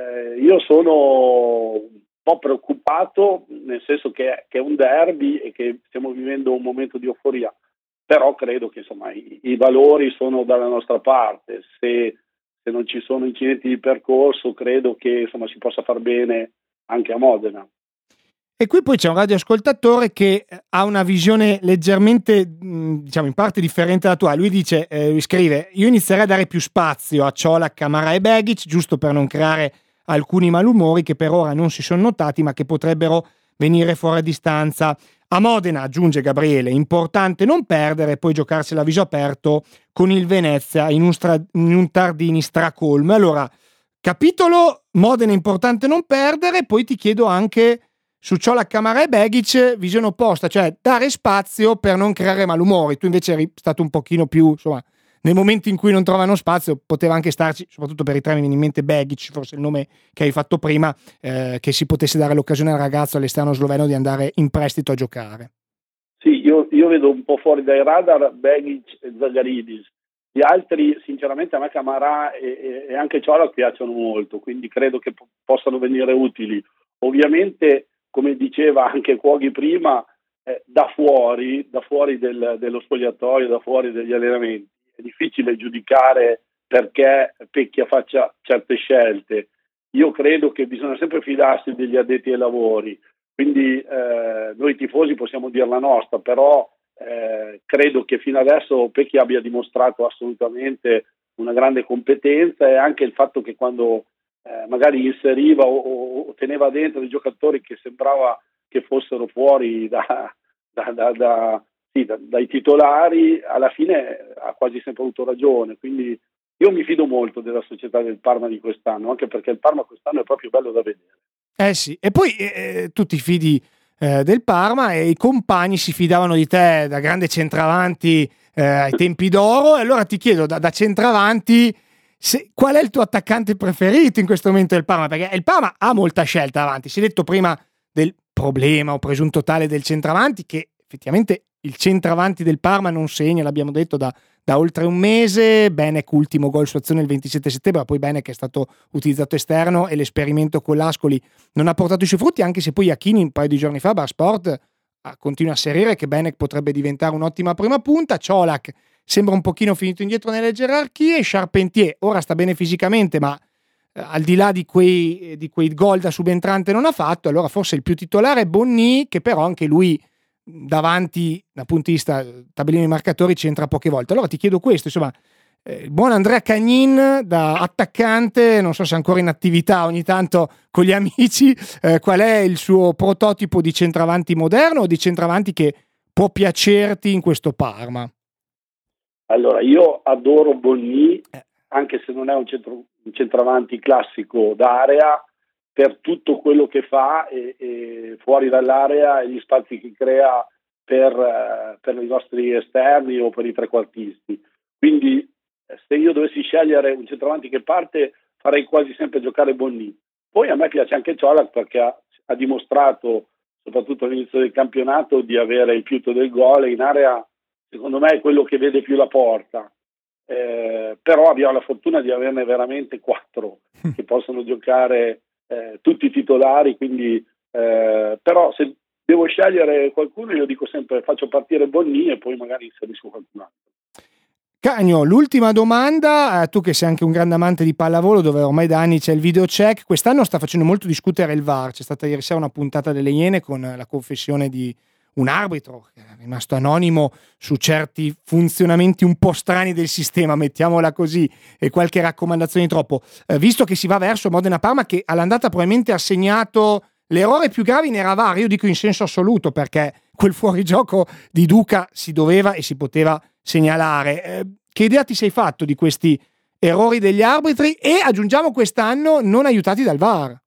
io sono un po' preoccupato, nel senso che, che è un derby e che stiamo vivendo un momento di euforia, però credo che insomma i, i valori sono dalla nostra parte. Se, se non ci sono incidenti di percorso, credo che insomma si possa far bene anche a Modena. E qui poi c'è un radioascoltatore che ha una visione leggermente, diciamo, in parte differente dalla tua. Lui dice, eh, lui scrive: io inizierei a dare più spazio a Colak, Camara e Begic, giusto per non creare alcuni malumori che per ora non si sono notati ma che potrebbero venire fuori a distanza. A Modena, aggiunge Gabriele, importante non perdere e poi giocarsela a viso aperto con il Venezia in un, stra- in un Tardini stracolmo. Allora, capitolo Modena importante non perdere, poi ti chiedo anche su Colak, Camara e Begic, visione opposta, cioè dare spazio per non creare malumori. Tu invece eri stato un pochino più, insomma, nei momenti in cui non trovano spazio poteva anche starci, soprattutto per i tre mi viene in mente Begic, forse il nome che hai fatto prima, eh, che si potesse dare l'occasione al ragazzo all'esterno sloveno di andare in prestito a giocare. Sì, io, io vedo un po' fuori dai radar Begic e Zagaridis. Gli altri, sinceramente, a me Camara e, e anche Colak piacciono molto, quindi credo che po- possano venire utili. Ovviamente, come diceva anche Cuoghi prima, eh, da fuori, da fuori del, dello spogliatoio, da fuori degli allenamenti, è difficile giudicare perché Pecchia faccia certe scelte. Io credo che bisogna sempre fidarsi degli addetti ai lavori, quindi eh, noi tifosi possiamo dire la nostra, però eh, credo che fino adesso Pecchia abbia dimostrato assolutamente una grande competenza, e anche il fatto che quando eh, magari inseriva o, o teneva dentro dei giocatori che sembrava che fossero fuori da, da, da, da Sì, da, dai titolari, alla fine ha quasi sempre avuto ragione, quindi io mi fido molto della società del Parma di quest'anno, anche perché il Parma quest'anno è proprio bello da vedere. Eh sì, e poi eh, tu ti fidi eh, del Parma e i compagni si fidavano di te da grande centravanti eh, ai tempi d'oro, e allora ti chiedo da, da centravanti se, qual è il tuo attaccante preferito in questo momento del Parma, perché il Parma ha molta scelta avanti. Si è detto prima del problema o presunto tale del centravanti, che effettivamente il centravanti del Parma non segna, l'abbiamo detto, da, da oltre un mese. Benek ultimo gol su azione il ventisette settembre, poi Benek è stato utilizzato esterno e l'esperimento con l'Ascoli non ha portato i suoi frutti, anche se poi Iachini un paio di giorni fa Bar Sport continua a asserire che Benek potrebbe diventare un'ottima prima punta. Colak sembra un pochino finito indietro nelle gerarchie, Charpentier ora sta bene fisicamente ma eh, al di là di quei, di quei gol da subentrante non ha fatto. Allora forse il più titolare è Bonny, che però anche lui davanti dal punto di vista tabellino di marcatori c'entra poche volte. Allora ti chiedo questo, insomma, eh, il buon Andrea Cagnin da attaccante, non so se è ancora in attività ogni tanto con gli amici, eh, qual è il suo prototipo di centravanti moderno o di centravanti che può piacerti in questo Parma? Allora, io adoro Bonny, anche se non è un, centro, un centravanti classico d'area, per tutto quello che fa e, e fuori dall'area e gli spazi che crea per, uh, per i nostri esterni o per i trequartisti. Quindi se io dovessi scegliere un centravanti che parte, farei quasi sempre giocare Bonny. Poi a me piace anche Colak perché ha, ha dimostrato, soprattutto all'inizio del campionato, di avere il piutto del gol, e in area secondo me è quello che vede più la porta. Eh, però abbiamo la fortuna di averne veramente quattro che possono giocare Eh, tutti i titolari, quindi eh, però se devo scegliere qualcuno io dico sempre faccio partire Bonny e poi magari inserisco qualcun altro. Cagno, l'ultima domanda, eh, tu che sei anche un grande amante di pallavolo dove ormai da anni c'è il video check, quest'anno sta facendo molto discutere il V A R, c'è stata ieri sera una puntata delle Iene con la confessione di un arbitro che è rimasto anonimo su certi funzionamenti un po' strani del sistema, mettiamola così, e qualche raccomandazione di troppo. Eh, visto che si va verso Modena-Parma, che all'andata probabilmente ha segnato l'errore più grave in era V A R, io dico in senso assoluto, perché quel fuorigioco di Duca si doveva e si poteva segnalare. Eh, che idea ti sei fatto di questi errori degli arbitri e, aggiungiamo quest'anno, non aiutati dal V A R?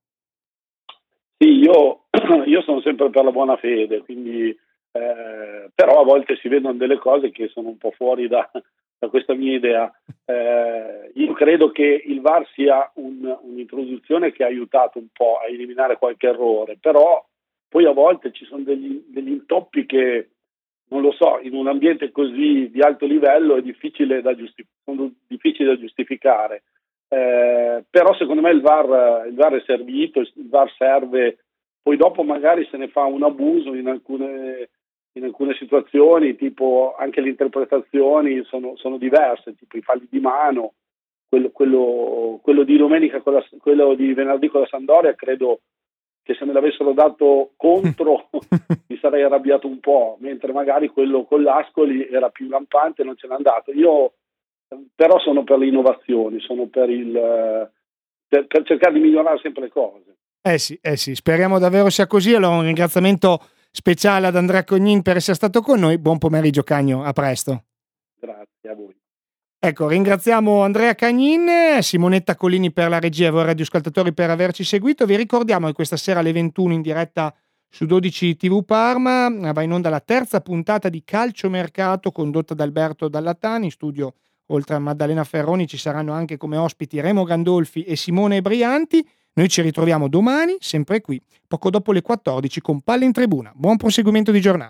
Sì, io io sono sempre per la buona fede, quindi eh, però a volte si vedono delle cose che sono un po' fuori da, da questa mia idea. Eh, io credo che il V A R sia un, un'introduzione che ha aiutato un po' a eliminare qualche errore, però poi a volte ci sono degli, degli intoppi che, non lo so, in un ambiente così di alto livello è difficile da giustificare, sono difficili da giustificare. eh, però secondo me il V A R, il V A R è servito, il V A R serve, poi dopo magari se ne fa un abuso in alcune, in alcune situazioni, tipo anche le interpretazioni sono, sono diverse, tipo i falli di mano, quello, quello, quello di domenica con la, quello di venerdì con la Sampdoria, credo che se me l'avessero dato contro mi sarei arrabbiato un po', mentre magari quello con l'Ascoli era più lampante e non ce n'è andato. Io però sono per le innovazioni, sono per il per, per cercare di migliorare sempre le cose. Eh sì, eh sì, speriamo davvero sia così. Allora un ringraziamento speciale ad Andrea Cognin per essere stato con noi. Buon pomeriggio Cagno, a presto. Grazie a voi. Ecco, ringraziamo Andrea Cagnin, Simonetta Collini per la regia e voi radioascoltatori per averci seguito. Vi ricordiamo che questa sera alle ventuno in diretta su dodici tivù Parma va in onda la terza puntata di Calciomercato condotta da Alberto Dallatani. In studio, oltre a Maddalena Ferroni, ci saranno anche come ospiti Remo Gandolfi e Simone Brianti. Noi ci ritroviamo domani, sempre qui, poco dopo le quattordici con Palle in Tribuna. Buon proseguimento di giornata.